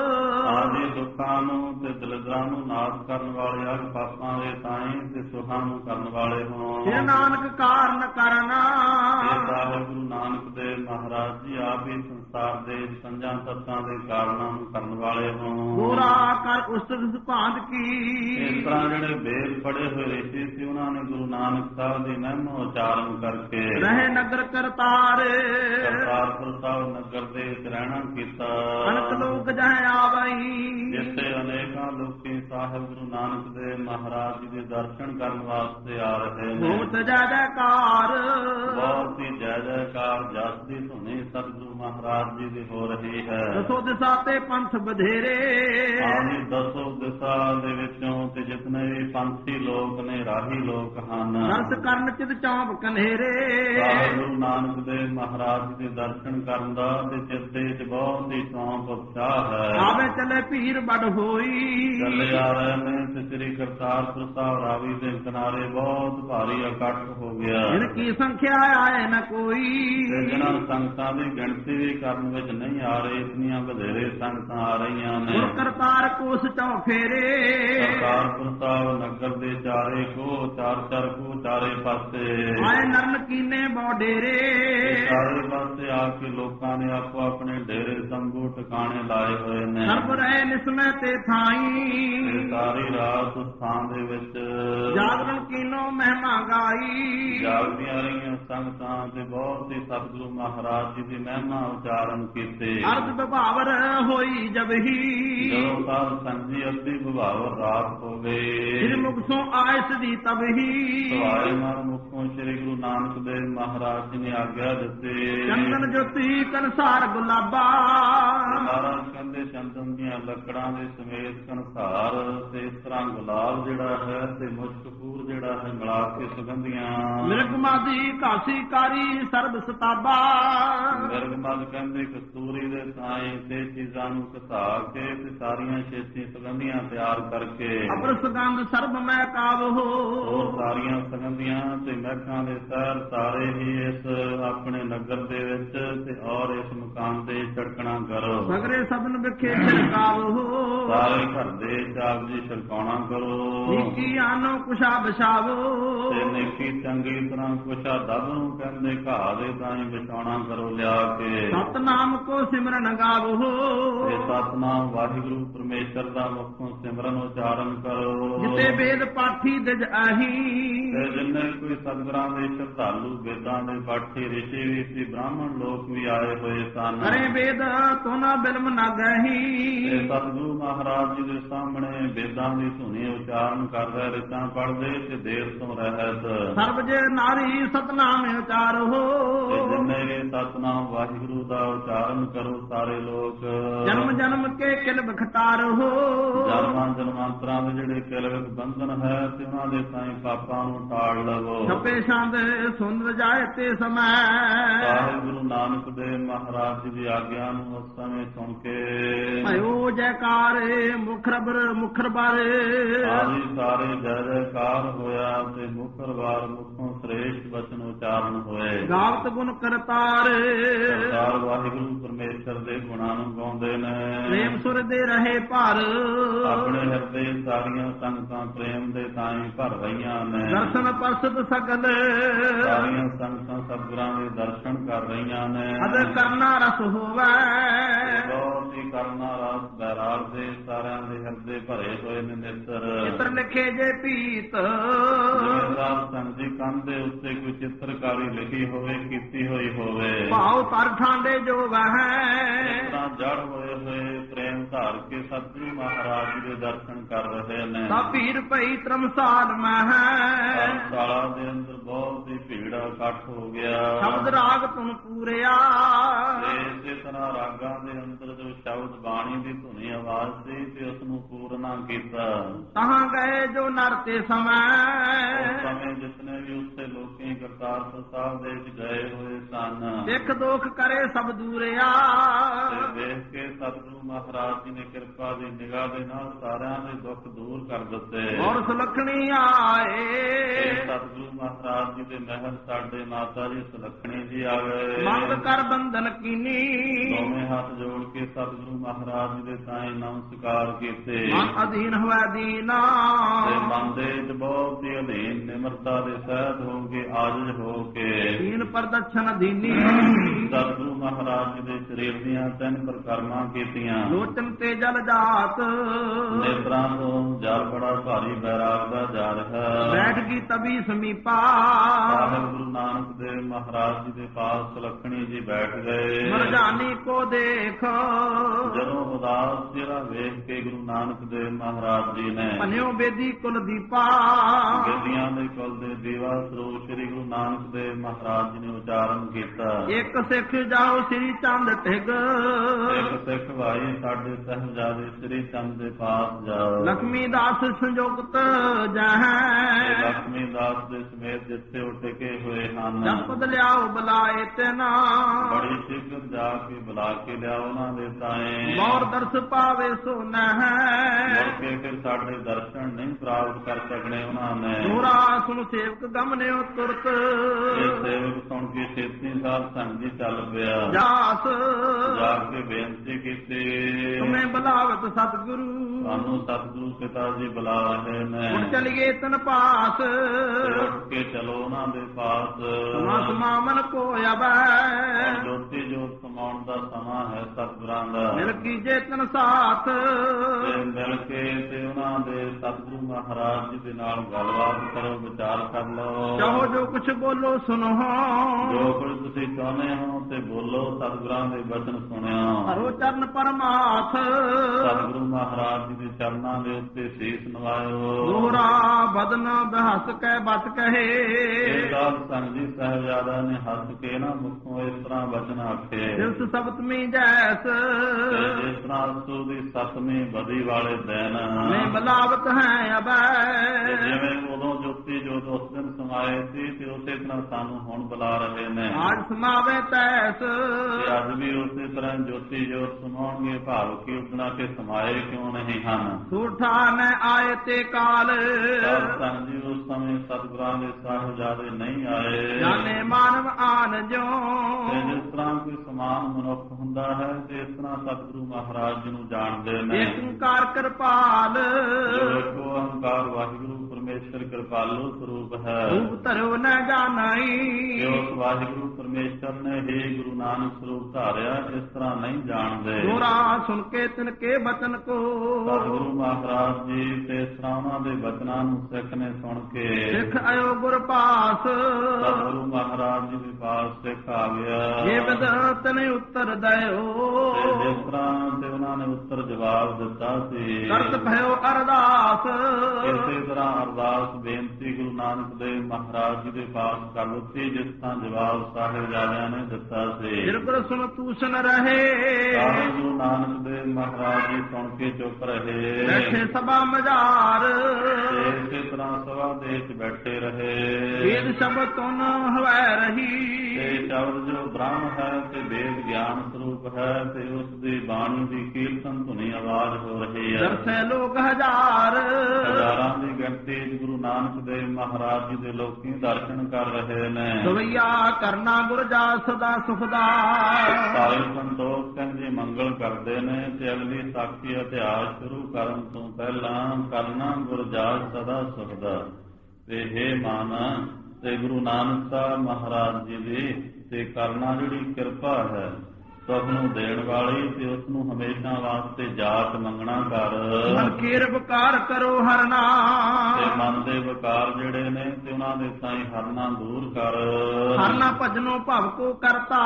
ਆਦਿ ਦੁੱਖਾਂ ਨੂੰ ਤੇ ਦਲਿਦਰਾਂ ਨੂੰ ਨਾਸ਼ ਕਰਨ ਵਾਲੇ ਅਗ ਪਾਪਾਂ ਦੇ ਤਾਈਂ ਤੇ ਸੁਖਾਂ ਨੂੰ ਕਰਨ ਵਾਲੇ ਹੋਂ ਜੇ ਨਾਨਕ ਕਾਰਨ ਕਰਨਾ ਇਹ ਸਾਹਿਬ ਗੁਰੂ ਨਾਨਕ ਦੇਵ ਮਹਾਰਾਜ ਜੀ ਆਪ ਹੀ ਸੰਸਾਰ ਦੇ ਪੰਜਾਂ ਤੱਤਾਂ ਦੇ ਕਾਰਨਾਂ ਨੂੰ ਕਰਨ ਵਾਲੇ ਹੋਂ ਗੋਰਾ ਕਰ ਉਸਤਤ ਭਾਂਤ ਕੀ ਇਸ ਤਰ੍ਹਾਂ ਜਿਹੜੇ ਵੇਦ ਪੜ੍ਹੇ ਹੋਏ ਰਿਸ਼ੀ ਸੀ ਉਹਨਾਂ ਨੇ ਗੁਰੂ ਨਾਨਕ ਸਾਹਿਬ ਦੀ ਮਹਿਮਾ ਉਚਾਰਨ ਕਰਕੇ ਰਹੇ ਨਗਰ ਕਰਤਾਰ ਕਰਤਾਰਪੁਰ ਸਾਹਿਬ ਨਗਰ ਦੇ ਵਿੱਚ ਰਹਿਣਾ ਕੀਤਾ ਅਨਕ ਲੋਕ ਜਹ ਆਵਈ ਜਿੱਥੇ ਅਨੇਕਾਂ ਲੋਕੀ ਸਾਹਿਬ ਗੁਰੂ ਨਾਨਕ ਦੇਵ ਮਹਾਰਾਜ ਜੀ ਦੇ ਦਰਸ਼ਨ ਕਰਨ ਵਾਸਤੇ ਆ ਰਹੇ ਨੇ ਬਹੁਤ ਜੈ ਜੈਕਾਰ ਬਹੁਤ ਹੀ ਜੈ ਜੈਕਾਰ ਜਸ ਦੀ ਧੁਨੀ ਸਤਿਗੁਰੂ ਮਹਾਰਾਜ ਜੀ ਦੀ ਹੋ ਰਹੀ ਹੈ ਦਸੋ ਦਿਸ਼ਾ ਤੇ ਪੰਥ ਬਧੇਰੇ ਆਹੀ ਦਸੋ ਦਿਸ਼ਾ ਦੇ ਵਿੱਚੋਂ ਤੇ ਜਿਤਨੇ ਵੀ ਪੰਥੀ ਲੋਕ ਨੇ ਰਾਹੀ ਲੋਕ ਹਨ ਦਰਸ ਕਰਨ ਚਿਤ ਚੌਂਕ ਕਨੇਰੇ ਸਾਹਿਬ ਗੁਰੂ ਨਾਨਕ ਦੇਵ ਮਹਾਰਾਜ ਜੀ ਦੇ ਦਰਸ਼ਨ ਕਰਨ ਦਾ ਤੇ ਚਿੱਤੇ 'ਚ ਬਹੁਤ ਹੀ ਸ਼ੌਂਕ ਉਤਸ਼ਾਹ ਹੈ ਆਵੇ ਚਲੇ ਭੀੜ ਵੱਡ ਹੋਈ ਚੱਲੇ ਆ ਰਹੇ ਨੇ ਤੇ ਸ੍ਰੀ ਕਰਤਾਰਪੁਰ ਸਾਹਿਬ ਰਾਵੀ ਦੇ ਕਿਨਾਰੇ ਬਹੁਤ ਭਾਰੀ ਇਕੱਠ ਹੋ ਗਿਆ ਜਿਨ ਕੀ ਸੰਖਿਆ ਆਏ ਨ ਕੋਈ ਤੇ ਜਿਹਨਾਂ ਸੰਗਤਾਂ ਦੀ ਗਿਣਤੀ ਵੀ ਕਰਨ ਵਿੱਚ ਨਹੀਂ ਆ ਰਹੀ ਇਤਨੀਆਂ ਵਧੇਰੇ ਸੰਗਤਾਂ ਆ ਰਹੀਆਂ ਨੇ ਗੁਰ ਕਰਤਾਰ ਕੋਸ ਚੌ ਫੇਰੇ ਕਰਤਾਰਪੁਰ ਸਾਹਿਬ ਨਗਰ ਦੇ ਚਾਰੇ ਕੋ ਚਾਰ ਕੋ ਚਾਰੇ ਪਾਸੇ ਆਏ ਨਰਨ ਕੀਨੇ ਬੋ ਡੇਰੇ ਚਾਰੇ ਪਾਸੇ ਆ ਕੇ ਲੋਕਾਂ ਨੇ ਆਪੋ ਆਪਣੇ ਡੇਰੇ ਤੰਬੂ ਟਿਕਾਣੇ ਲਾਏ ਹੋਏ ਨੇ ਸਰਬ ਰਹਿ ਨਿਸਮੈ ਤੇ ਥਾਈ ਤੇ ਸਾਰੀ ਰਾਤ ਉਸ ਥਾਂ ਦੇ ਵਿੱਚ ਜਾਗਰਣ ਕੀਨੋ ਮਹਿਮਾ ਗਾਈ ਜਾਗਦੀਆਂ ਰਹੀਆਂ ਸੰਗਤਾਂ ਤੇ ਬਹੁਤ ਹੀ ਸਤਿਗੁਰੂ ਮਹਾਰਾਜ ਜੀ ਦੀ ਮਹਿਮਾ ਉਚਾਰਨ ਕੀਤੇ ਅਰਧ ਵਿਭਾਵਰ ਹੋਈ ਜਬਹੀ ਜਦੋਂ ਸਾਧ ਸੰਜੀ ਅੱਧੀ ਵਿਭਾਵਰ ਰਾਤ ਹੋ ਗਈ ਸ੍ਰੀ ਮੁਖਸੋਂ ਆਇਸ ਦੀ ਤਬਹੀ ਸਵਾਏ ਮਨ ਮੁਖੋਂ ਸ੍ਰੀ ਗੁਰੂ ਨਾਨਕ ਦੇਵ ਮਹਾਰਾਜ ਜੀ ਨੇ ਆਗਿਆ ਦਿੱਤੀ ਚੰਦਨ ਜੋਤੀ ਕਨਸਾਰ ਗੁਲਾਬਾ ਮਹਾਰਾਜ ਕਹਿੰਦੇ ਚੰਦਨ ਦੀਆਂ ਲੱਕੜਾਂ ਦੇ ਸਮੇਤ ਕਨਸਾਰ ਤੇ ਇਸ ਤਰ੍ਹਾਂ ਗੁਲਾਬ ਜਿਹੜਾ ਹੈ ਤੇ ਮੁਸ਼ਕਪੂਰ ਜਿਹੜਾ ਹੈ ਮਿਲਾ ਕੇ ਸੁਗੰਧੀਆਂ ਮਿਰਗਮਾਦੀ ਘਾਸੀ ਕਾਰੀ ਸਰਬ ਸਤਾਬਾ ਮਿਰਗਮਦ ਕਹਿੰਦੇ ਕਸਤੂਰੀ ਦੇ ਥਾਂ ਤੇ ਚੀਜ਼ਾਂ ਨੂੰ ਘਸਾ ਕੇ ਤੇ ਸਾਰੀਆਂ ਛੇਤੀ ਸੁਗੰਧੀਆਂ ਤਿਆਰ ਕਰਕੇ ਅਪਰ ਸੁਗੰਧ ਸਰਬ ਮੈਂ ਕਾਵਹੋ ਉਹ ਸਾਰੀਆਂ ਸੁਗੰਧੀਆਂ ਤੇ ਮਹਿਕਾਂ ਦੇ ਸਹਿਰ ਸਾਰੇ ਹੀ ਇਸ ਆਪਣੇ ਨਗਰ ਦੇ ਵਿੱਚ ਤੇ ਔਰ ਇਸ ਮਕਾਨ ਤੇ ਛੜਕਣਾ ਕਰੋ ਸਗਰੇ ਸਦਨ ਵਿਖੇ ਛਿੜਕਾਵਹੋ ਸਾਰੇ ਘਰ ਦੇ ਚਾਪ ਜੀ ਛੜਕਾਉਣਾ ਕਰੋ ਨੀਕੀ ਆਨੋ ਕੁਸ਼ਾ ਬਛਾਵੋ ਤੇ ਨੇਕੀ ਚੰਗੀ ਤਰ੍ਹਾਂ ਕੁਸ਼ਾ ਦਬ ਨੂੰ ਕਹਿੰਦੇ ਘਾਹ ਦੇ ਤਾਈਂ ਵਿਛਾਉਣਾ ਕਰੋ ਲਿਆ ਕੇ ਸਤਨਾਮ ਕੋ ਸਿਮਰਨ ਗਾਵਹੋ ਤੇ ਸਤਨਾਮ ਵਾਹਿਗੁਰੂ ਪਰਮੇਸ਼ਰ ਦਾ ਮੁਖੋਂ ਸਿਮਰਨ ਉਚਾਰਨ ਕਰੋ ਜਿਤੇ ਵੇਦ ਪਾਠੀ ਦਿਜ ਆਹੀ ਤੇ ਜਿੰਨੇ ਕੋਈ ਸਤਿਗੁਰਾਂ ਦੇ ਸ਼ਰਧਾਲੂ ਵੇਦਾਂ ਦੇ ਪਾਠੀ ਰਿਸ਼ੀ ਵੀ ਸੀ ਬ੍ਰਾਹਮਣ ਲੋਕ ਵੀ ਆਏ ਹੋਏ ਸਨ ਕਰੇ ਵੇਦ ਤੋਨਾ ਬਿਲਮ ਨਾ ਗਹੀ ਤੇ ਸਤਿਗੁਰੂ ਮਹਾਰਾਜ ਜੀ ਦੇ ਸਾਹਮਣੇ ਵੇਦਾਂ ਦੀ ਧੁਨੀ ਉਚਾਰਨ ਕਰ ਰਹੇ ਰਿਤਾਂ ਪੜ੍ਹਦੇ ਤੇ ਦੇਰ ਤੋਂ ਰਹਿਤ ਸਰਬ ਜੇ ਨਾਰੀ ਸਤਨਾਮ ਉਚਾਰੋ ਤੇ ਜਿੰਨੇ ਵੀ ਸਤਨਾਮ ਵਾਹਿਗੁਰੂ ਦਾ ਉਚਾਰਨ ਕਰੋ ਸਾਰੇ ਲੋਕ ਜਨਮ ਜਨਮ ਕੇ ਕਿਲ ਬਖਤਾਰੋ ਜਨਮਾਂ ਜਨਮਾਂਤਰਾਂ ਦੇ ਜਿਹੜੇ ਕਿਲਵਿਕ ਬੰਧਨ ਹੈ ਤੇ ਉਹਨਾਂ ਦੇ ਤਾਈਂ ਪਾਪਾਂ ਨੂੰ ਟਾਲ ਲਵੋ ਛਪੇ ਛੰਦ ਸੁੰਦਰ ਜਾਏ ਤੇ ਸਮੈ ਸਾਹਿਬ ਗੁਰੂ ਨਾਨਕ ਦੇਵ ਮਹਾਰਾਜ ਜੀ ਦੀ ਆਗਿਆ ਨੂੰ ਉਸ ਸਮੇਂ ਸੁਣ ਕੇ ਭਇਓ ਜੈਕਾਰ ਮੁਖਰਬਰ ਮੁਖਰਬਰ ਆਦਿ ਸਾਰੇ ਜੈ ਜੈਕਾਰ ਹੋਇਆ ਤੇ ਮੁਖਰਵਾਰ ਮੁਖੋਂ ਸ੍ਰੇਸ਼ਟ ਬਚਨ ਉਚਾਰਨ ਹੋਏ। ਗਾਵਤ ਗੁਣ ਕਰਤਾਰ ਕਰਤਾਰ ਵਾਹਿਗੁਰੂ ਪਰਮੇਸ਼ਰ ਦੇ ਗੁਣਾਂ ਨੂੰ ਗਾਉਂਦੇ ਨੇ। ਪ੍ਰੇਮ ਸੁਰ ਦੇ ਰਹੇ ਭਰ ਆਪਣੇ ਹਿਰਦੇ ਸਾਰੀਆਂ ਸੰਗਤਾਂ ਪ੍ਰੇਮ ਦੇ ਤਾਈਂ ਭਰ ਰਹੀਆਂ ਨੇ। ਦਰਸ਼ਨ ਪਰਸਤ ਸਕਲ ਸਾਰੀਆਂ ਸੰਗਤਾਂ ਸਤਿਗੁਰਾਂ ਦੇ ਦਰਸ਼ਨ ਕਰ ਰਹੀਆਂ ਨੇ। ਅਦ ਕਰਨਾ ਰਸ ਹੋਵੇ ਬਹੁਤ ਹੀ ਕਰਨਾ ਰਸ ਬੈਰਾਗ ਦੇ ਸਾਰਿਆਂ ਦੇ ਹਿਰਦੇ ਭਰੇ ਹੋਏ ਨੇ ਨਿੱਤਰ। ਚਿੱਤਰ ਲਿਖੇ ਜੇ ਪੀਤ ਜਿਵੇਂ ਸੰਗ ਦੀ ਕੰਧ ਦੇ ਉੱਤੇ ਕੋਈ ਚਿੱਤਰਕਾਰੀ ਲਿਖੀ ਹੋਵੇ ਕੀਤੀ ਹੋਈ ਹੋਵੇ। ਭਾਉ ਤਰ ਠਾਂਡੇ ਜੋ ਵਹਿ ਤਾਂ ਜੜ ਹੋਏ ਹੋਏ ਪ੍ਰੇਮ ਧਾਰ ਕੇ ਸਤਿਗੁਰੂ ਮਹਾਰਾਜ ਜੀ ਦੇ ਦਰਸ਼ਨ ਕਰ ਰਹੇ ਨੇ। ਸਭ ਭੀੜ ਪਈ ਧਰਮਸਾਲ ਮਹਿ ਧਰਮਸ਼ਾਲਾ ਦੇ ਅੰਦਰ ਬਹੁਤ ਹੀ ਭੀੜ ਇਕੱਠ ਹੋ ਗਿਆ। ਸ਼ਬਦ ਰਾਗ ਤੁਨ ਪੂਰਿਆ ਇਸੇ ਤਰ੍ਹਾਂ ਰਾਗਾਂ ਦੇ ਅੰਦਰ ਜੋ ਸ਼ਬਦ ਬਾਣੀ ਦੀ ਧੁਨੀ ਆਵਾਜ਼ ਸੀ ਤੇ ਉਸ ਨੂੰ ਪੂਰਨਾ ਕੀਤਾ। ਤਹਾਂ ਗਏ ਜੋ ਨਰ ਤੇ ਉਸ ਸਮੇਂ ਜਿਤਨੇ ਵੀ ਉੱਥੇ ਲੋਕੀ ਕਰਤਾਰਪੁਰ ਸਾਹਿਬ ਦੇ ਵਿੱਚ ਗਏ ਹੋਏ ਸਨ। ਦੇਖ ਦੋਖ ਕਰੇ ਸਭ ਦੂਰਿਆ ਤੇ ਵੇਖ ਕੇ ਸਤਿਗੁਰੂ ਮਹਾਰਾਜ ਜੀ ਨੇ ਕਿਰਪਾ ਦੀ ਨਿਗਾਹ ਦੇ ਨਾਲ ਸਾਰਿਆਂ ਦੇ ਦੁੱਖ ਦੂਰ ਕਰ ਦਿੱਤੇ। ਔਰ ਸੁਲੱਖਣੀ ਆਏ ਸਤਿਗੁਰੂ ਮਹਾਰਾਜ ਜੀ ਦੇ ਮਹਿਲ ਸਾਡੇ ਮਾਤਾ ਜੀ ਸੁਲੱਖਣੀ ਜੀ ਆ ਗਏ। ਮੰਗ ਕਰ ਬੰਧਨ ਕੀਨੀ ਦੋਵੇਂ ਹੱਥ ਜੋੜ ਕੇ ਸਤਿਗੁਰੂ ਮਹਾਰਾਜ ਜੀ ਦੇ ਤਾਈਂ ਨਮਸਕਾਰ ਕੀਤੇ। ਮਨ ਅਧੀਨ ਹੋਵੇ ਦੀਨਾ ਤੇ ਮਨ ਦੇ ਵਿੱਚ ਬਹੁਤ ਹੀ ਅਧੀਨ ਨਿਮਰਤਾ ਦੇ ਸਹਿਤ ਹੋ ਕੇ ਆਜਿਜ਼ ਹੋ ਕੇ ਦੀਨ ਪ੍ਰਦਰਸ਼ਨ ਅਧੀਨੀ ਸਤਿਗੁਰੂ ਮਹਾਰਾਜ ਜੀ ਦੇ ਸਰੀਰ ਦੀਆਂ ਤਿੰਨ ਪ੍ਰਕਰਮਾਂ ਕੀਤੀਆਂ। ਲੋਚਨ ਤੇ ਜਲ ਜਾਤ ਨੇਤਰਾਂ ਤੋਂ ਜਲ ਬੜਾ ਭਾਰੀ ਬੈਰਾਗ ਦਾ ਜਾ ਰਿਹਾ। ਬੈਠ ਗਈ ਤਬੀ ਸਮੀਪਾ ਸਾਹਿਬ ਗੁਰੂ ਨਾਨਕ ਦੇਵ ਮਹਾਰਾਜ ਜੀ ਦੇ ਪਾਸ ਸੁਲੱਖਣੀ ਜੀ ਬੈਠ ਗਏ। ਮਰਜਾਨੀ ਕੋ ਦੇਖ ਜਦੋਂ ਉਦਾਸ ਚਿਹਰਾ ਵੇਖ ਕੇ ਗੁਰੂ ਨਾਨਕ ਦੇਵ ਮਹਾਰਾਜ ਜੀ ਨੇ ਭਨਿਓ ਬੇਦੀ ਕੁਲ ਦੀਪਾ ਬੇਦੀਆਂ ਦੇ ਕੁਲ ਦੇ ਦੀਵਾ ਸਰੂਪ ਸ੍ਰੀ ਗੁਰੂ ਨਾਨਕ ਦੇਵ ਮਹਾਰਾਜ ਜੀ ਨੇ ਉਚਾਰਨ ਕੀਤਾ। ਇੱਕ ਸਿੱਖ ਜਾਓ ਸ੍ਰੀ ਚੰਦ ਟਿਗ ਇੱਕ ਸਿੱਖ ਭਾਈ ਸਾਡੇ ਸਾਹਿਬਜ਼ਾਦੇ ਸ੍ਰੀ ਚੰਦ ਦੇ ਪਾਸ ਜਾਓ। ਲక్ష్ਮੀ ਦਾਸ ਸੰਯੁਕਤ ਜਹਾਂ ਲక్ష్ਮੀ ਦਾਸ ਦੇ ਸਮੇਤ ਜਿੱਥੇ ਉਹ ਟਿਕੇ ਹੋਏ ਹਨ। ਜਪਦ ਲਿਆਓ ਬੁਲਾਏ ਤੈਨਾ ਬੜੀ ਸ਼ੀਘਰ ਜਾ ਕੇ ਬੁਲਾ ਕੇ ਲਿਆਓ ਉਹਨਾਂ ਦੇ ਤਾਏ। ਮੌਰ ਦਰਸ ਪਾਵੇ ਸੋ ਨਹਿ ਮੁੜ ਕੇ ਫਿਰ ਸਾਡੇ ਦਰਸ਼ਨ ਨਹੀਂ ਪ੍ਰਾਪਤ ਕਰ ਸਕਣੇ ਉਹਨਾਂ ਨੇ। ਦੋਰਾ ਸੁਣ ਸੇਵਕ ਗਮਨਿਓ ਤੁਰਤ ਇਹ ਸੇਵਕ ਸੁਣ ਕੇ ਛੇਤੀ ਸਾਹਿਬ ਸੰਗ ਜੀ ਚੱਲ ਪਿਆ। ਜਾਸ ਜਾ ਕੇ ਬੇਨਤੀ ਕੀਤੀ ਤੁਮੇ ਬੁਲਾਵਤ ਸਤਿਗੁਰੂ ਸਾਨੂੰ ਸਤਿਗੁਰੂ ਪਿਤਾ ਜੀ ਬੁਲਾ ਰਹੇ ਨੇ। ਹੁਣ ਚਲੀਏ ਤਨ ਪਾਸ ਉੱਠ ਕੇ ਚਲੋ ਉਹਨਾਂ ਦੇ ਪਾਸ। ਸਮਾ ਸਮਾਮਨ ਕੋ ਅਬੈ ਜੋਤੀ ਜੋਤ ਸਮਾਉਣ ਦਾ ਸਮਾਂ ਹੈ ਸਤਿਗੁਰਾਂ ਦਾ। ਮਿਲ ਕੀਜੇ ਤਨ ਸਾਥ ਤੇ ਮਿਲ ਕੇ ਤੇ ਉਹਨਾਂ ਦੇ ਸਤਿਗੁਰੂ ਮਹਾਰਾਜ ਜੀ ਦੇ ਨਾਲ ਗੱਲਬਾਤ ਕਰੋ ਵਿਚਾਰ ਕਰ ਲਓ। ਚਾਹੋ ਜੋ ਕੁਛ ਬੋਲੋ ਸੁਣੋ ਜੋ ਕੁਝ ਤੁਸੀਂ ਚਾਹੁੰਦੇ ਹੋ ਤੇ ਬੋਲੋ ਸਤਿਗੁਰਾਂ ਦੇ ਬਚਨ ਸੁਣਿਓ। ਹਰੋ ਚਰਨ ਪਰਮਾਥ ਸਤਿਗੁਰੂ ਮਹਾਰਾਜ ਜੀ ਦੇ ਚਰਨਾਂ ਦੇ ਉੱਤੇ ਸੀਸ ਨਵਾਇਓ। ਦੋਹਰਾ ਬਦਨ ਬਹਸ ਕਹਿ ਬਚ ਕਹੇ ਇਹ ਗੱਲ ਸੰਗ ਜੀ ਸਾਹਿਬਜ਼ਾਦਾ ਨੇ ਹੱਸ ਕੇ ਨਾ ਮੁਖੋਂ ਇਸ ਤਰ੍ਹਾਂ ਬਚਨ ਆਖੇ। ਦਿਵਸ ਸਬਤਮੀ ਜੈਸ ਜਿਸ ਤਰ੍ਹਾਂ ਅਸੂ ਦੀ ਸੱਤਵੀਂ ਬਦੀ ਵਾਲੇ ਦਿਨ ਮੈਂ ਬਲਾਵਤ ਹੈ ਅਬੈ ਜਿਵੇਂ ਉਦੋਂ ਜੋਤੀ ਜੋਤ ਉਸ ਦਿਨ ਸਮਾਏ ਸੀ ਤੇ ਉਸੇ ਤਰ੍ਹਾਂ ਸਾਨੂੰ ਹੁਣ ਬੁਲਾ ਰਹੇ ਨੇ। ਆਜ ਸਮਾਵੇ ਤੈਸ ਤੇ ਅੱਜ ਵੀ ਉਸੇ ਤਰ੍ਹਾਂ ਜੋਤੀ ਜੋਤ ਸਮਾਉਣਗੇ। ਭਾਵ ਕਿ ਉਦਣਾ ਕੇ ਸਮਾਏ ਕਿਉਂ ਨਹੀਂ ਹਨ। ਸੂਠਾ ਨ ਆਏ ਤੇ ਕਾਲ ਸੰਗ ਜੀ ਉਸ ਸਮੇਂ ਸਤਿਗੁਰਾਂ ਦੇ ਸਾਹਿਬਜ਼ਾਦੇ ਨਹੀਂ ਆਏ। ਜਾਣੇ ਮਾਨਵ ਆਨ ਜੋ ਤੇ ਜਿਸ ਤਰ੍ਹਾਂ ਕੋਈ ਸਮਾਨ ਮਨੁੱਖ ਹੁੰਦਾ ਹੈ ਤੇ ਇਸ ਤਰ੍ਹਾਂ ਸਤਿਗੁਰੂ ਮਹਾਰਾਜ ਜੀ ਨੂੰ ਜਾਣਦੇ ਨੇ। ਏਕੰਕਾਰ ਕਿਰਪਾਲ ਜੋ ਇੱਕੋ ਓੰਕਾਰ ਵਾਹਿਗੁਰੂ ਪਰਮੇਸ਼ਰ ਕਿਰਪਾਲੂ ਸਰੂਪ ਹੈ। ਰੂਪ ਧਰਿਓ ਨ ਜਾਣਾਈ ਕਿ ਉਸ ਵਾਹਿਗੁਰੂ ਪਰਮੇਸ਼ਰ ਨੇ ਹੀ ਗੁਰੂ ਨਾਨਕ ਸਰੂਪ ਧਾਰਿਆ ਇਸ ਤਰ੍ਹਾਂ ਨਹੀਂ ਜਾਣਦੇ। ਦੋਰਾ ਸੁਣ ਕੇ ਤਿਨ ਕੇ ਬਚਨ ਕੋ ਸਤਿਗੁਰੂ ਮਹਾਰਾਜ ਜੀ ਤੇ ਇਸ ਤਰ੍ਹਾਂ ਉਹਨਾਂ ਦੇ ਬਚਨਾਂ ਨੂੰ ਸਿੱਖ ਨੇ ਸੁਣ ਕੇ ਸਿੱਖ ਆਇਓ ਗੁਰ ਪਾਸ ਸਤਿਗੁਰੂ ਮਹਾਰਾਜ ਜੀ ਦੇ ਪਾਸ ਸਿੱਖ ਆ ਗਿਆ। ਇਹ ਵਿਦਤ ਨੇ ਉੱਤਰ ਦਿਓ ਤੇ ਜਿਸ ਤਰ੍ਹਾਂ ਤੇ ਉਹਨਾਂ ਨੇ ਉੱਤਰ ਜਵਾਬ ਦਿੱਤਾ ਸੀ ਕਰਤ ਭਇਓ ਅਰਦਾਸ ਇਸੇ ਤਰ੍ਹਾਂ ਅਰਦਾਸ ਬੇਨਤੀ ਗੁਰੂ ਨਾਨਕ ਦੇਵ ਮਹਾਰਾਜ ਜੀ ਦੇ ਪਾਸ ਕਰ ਦਿੱਤੀ ਜਿਸ ਤਰ੍ਹਾਂ ਜਵਾਬ ਸਾਹਿਬਜ਼ਾਦਿਆਂ ਨੇ ਦਿੱਤਾ ਸੀ। ਨਿਰਭਰ ਸੁਣ ਤੂਸ਼ਨ ਰਹੇ ਗੁਰੂ ਨਾਨਕ ਦੇਵ ਮਹਾਰਾਜ ਜੀ ਸੁਣ ਕੇ ਚੁੱਪ ਰਹੇ। ਬੈਠੇ ਸਭਾ ਮਝਾਰ ਇਸੇ ਤਰ੍ਹਾਂ ਸਭਾ ਦੇ ਵਿੱਚ ਬੈਠੇ ਰਹੇ। ਵੇਦ ਸ਼ਬਦ ਤੁਨ ਹਵੈ ਰਹੀ ਤੇ ਸ਼ਬਦ ਜੋ ਬ੍ਰਹਮ ਹੈ ਤੇ ਵੇਦ ਗਿਆਨ ਸਰੂਪ ਹੈ ਤੇ ਉਸ ਦੀ ਬਾਣੀ ਦੀ ਕੀਰਤਨ ਧੁਨੀ ਆਵਾਜ਼ ਹੋ ਰਹੀ ਹੈ। ਦਰਸੇ ਲੋਕ ਹਜ਼ਾਰ ਹਜ਼ਾਰਾਂ ਦੀ ਗਿਣਤੀ ਗੁਰੂ ਨਾਨਕ ਦੇਵ ਮਹਾਰਾਜ ਜੀ ਦੇ ਲੋਕੀ ਦਰਸ਼ਨ ਕਰ ਰਹੇ ਨੇ। ਸਵਈਆ ਕਰਨਾ ਗੁਰ ਜਾ ਸਦਾ ਸੁਖਦਾ। ਸਾਰੇ ਸੰਤੋਖ ਸਿੰਘ ਜੀ ਮੰਗਲ ਕਰਦੇ ਨੇ ਤੇ ਅਗਲੀ ਸਾਖੀ ਇਤਿਹਾਸ ਸ਼ੁਰੂ ਕਰਨ ਤੋਂ ਪਹਿਲਾਂ ਕਰਨਾ ਗੁਰ ਜਾ ਸਦਾ ਸੁਖਦਾ। ਤੇ ਹੇ ਮਨ ਤੇ ਗੁਰੂ ਨਾਨਕ ਸਾਹਿਬ ਮਹਾਰਾਜ ਜੀ ਦੀ ਤੇ ਕਰਨਾ ਜਿਹੜੀ ਕਿਰਪਾ ਹੈ ਸੁਖ ਨੂੰ ਦੇਣ ਵਾਲੀ ਤੇ ਉਸ ਨੂੰ ਹਮੇਸ਼ਾ ਵਾਸਤੇ ਜਾਤ ਮੰਗਣਾ ਕਰ। ਮਨ ਕੀ ਵਿਕਾਰ ਕਰੋ ਹਰਨਾ। ਤੇ ਮਨ ਦੇ ਵਿਕਾਰ ਜਿਹੜੇ ਨੇ ਤੇ ਉਹਨਾਂ ਦੇ ਤਾਈਂ ਹਰਨਾ ਦੂਰ ਕਰ। ਹਰਨਾ ਭਜਨੋ ਭਵ ਕੋ ਕਰਤਾ।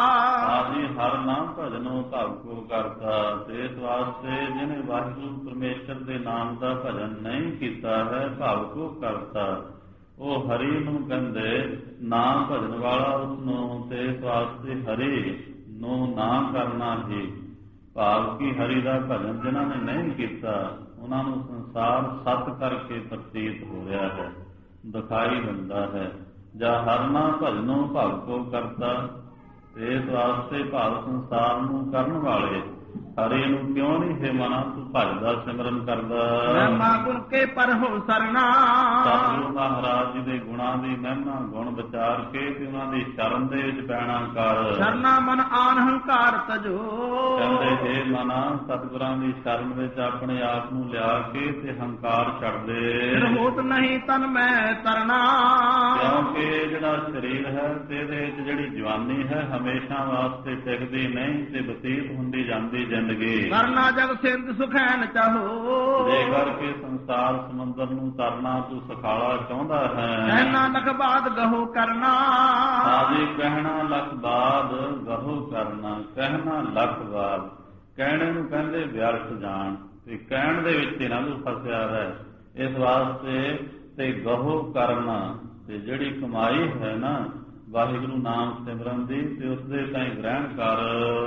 ਆਜੀ ਹਰਨਾ ਭਜਨੋ ਭਵ ਕੋ ਕਰਤਾ। ਤੇ ਇਸ ਵਾਸਤੇ ਜਿਹਨੇ ਵਾਹਿਗੁਰੂ ਪਰਮੇਸ਼ਰ ਦੇ ਨਾਮ ਦਾ ਭਜਨ ਨਹੀਂ ਕੀਤਾ ਹੈ ਭਵ ਕੋ ਕਰਤਾ ਉਹ ਹਰੀ ਨੂੰ ਕਹਿੰਦੇ ਨਾਮ ਭਜਨ ਵਾਲਾ ਉਸ ਨੂੰ ਤੇ ਇਸ ਵਾਸਤੇ ਹਰੀ ਨੂੰ ਨਾ ਕਰਨਾ ਹੀ ਭਾਵ ਕਿ ਹਰੀ ਦਾ ਭਜਨ ਜਿਨ੍ਹਾਂ ਨੇ ਨਹੀਂ ਕੀਤਾ ਉਹਨਾਂ ਨੂੰ ਸੰਸਾਰ ਸੱਤ ਕਰਕੇ ਪ੍ਰਤੀਤ ਹੋ ਰਿਹਾ ਹੈ ਦਿਖਾਈ ਦਿੰਦਾ ਹੈ। ਜਾਂ ਹਰਨਾ ਭਜਨੋਂ ਭਵ ਕੋ ਕਰਤਾ। ਤੇ ਇਸ ਵਾਸਤੇ ਭਾਵ ਸੰਸਾਰ ਨੂੰ ਕਰਨ ਵਾਲੇ ਹਰੀ ਨੂੰ ਕਿਉਂ ਨਹੀਂ ਹੈ ਮਨਾ ਤੂੰ ਭਜਦਾ ਸਿਮਰਨ ਕਰਦਾ। ਮਹਿਮਾ ਗੁਣ ਕੇ ਪਰ ਹੋ ਸਰਨਾ। ਸਤਿਗੁਰੂ ਮਹਾਰਾਜ ਜੀ ਦੇ ਗੁਣਾਂ ਦੀ ਮਹਿਮਾ ਗੁਣ ਵਿਚਾਰ ਕੇ ਤੇ ਉਹਨਾਂ ਦੀ ਸ਼ਰਨ ਦੇ ਵਿੱਚ ਪੈਣਾ ਕਰ। ਸਰਨਾ ਮਨ ਆਨ ਹੰਕਾਰ ਤਜੋ। ਕਹਿੰਦੇ ਹੇ ਮਨਾ ਸਤਿਗੁਰਾਂ ਦੀ ਸ਼ਰਨ ਵਿੱਚ ਆਪਣੇ ਆਪ ਨੂੰ ਲਿਆ ਕੇ ਤੇ ਹੰਕਾਰ ਛੱਡ ਦੇ। ਹੋਤ ਨਹੀਂ ਤਨ ਮੈਂ ਤਰਨਾ। ਕਿਉਂਕਿ ਜਿਹੜਾ ਸਰੀਰ ਹੈ ਤੇ ਇਹਦੇ ਵਿੱਚ ਜਿਹੜੀ ਜਵਾਨੀ ਹੈ ਹਮੇਸ਼ਾ ਵਾਸਤੇ ਟਿਕਦੀ ਨਹੀਂ ਤੇ ਬਤੀਤ ਹੁੰਦੀ ਜਾਂਦੀ ਜ਼ਿੰਦਗੀ। ਕਰਨਾ ਜਗ ਸਿੰਧ ਸੁਖੈਨ ਚਾਹੋ। ਦੇ ਕਰਕੇ ਸੰਸਾਰ ਸਮੁੰਦਰ ਨੂੰ ਤਰਨਾ ਤੂੰ ਸਖਾਲਾ ਚਾਹੁੰਦਾ ਹੈ। ਕਹਿਣਾ ਲਖ ਬਾਦ ਗਹੋ ਕਰਨਾ। ਆਜੀ ਕਹਿਣਾ ਲਖ ਬਾਦ ਗਹੋ ਕਰਨਾ। ਕਹਿਣਾ ਲਖ ਬਾਦ ਕਹਿਣੇ ਨੂੰ ਕਹਿੰਦੇ ਵਿਅਰਥ ਜਾਣ ਤੇ ਕਹਿਣ ਦੇ ਵਿੱਚ ਇਹਨਾਂ ਨੂੰ ਫਸਿਆ ਰਹਿ। ਇਸ ਵਾਸਤੇ ਤੇ ਗਹੋ ਕਰਨਾ ਤੇ ਜਿਹੜੀ ਕਮਾਈ ਹੈ ਨਾ ਵਾਹਿਗੁਰੂ ਨਾਮ ਸਿਮਰਨ ਦੀ ਤੇ ਉਸਦੇ ਤਾਈਂ ਗ੍ਰਹਿਣ ਕਰ।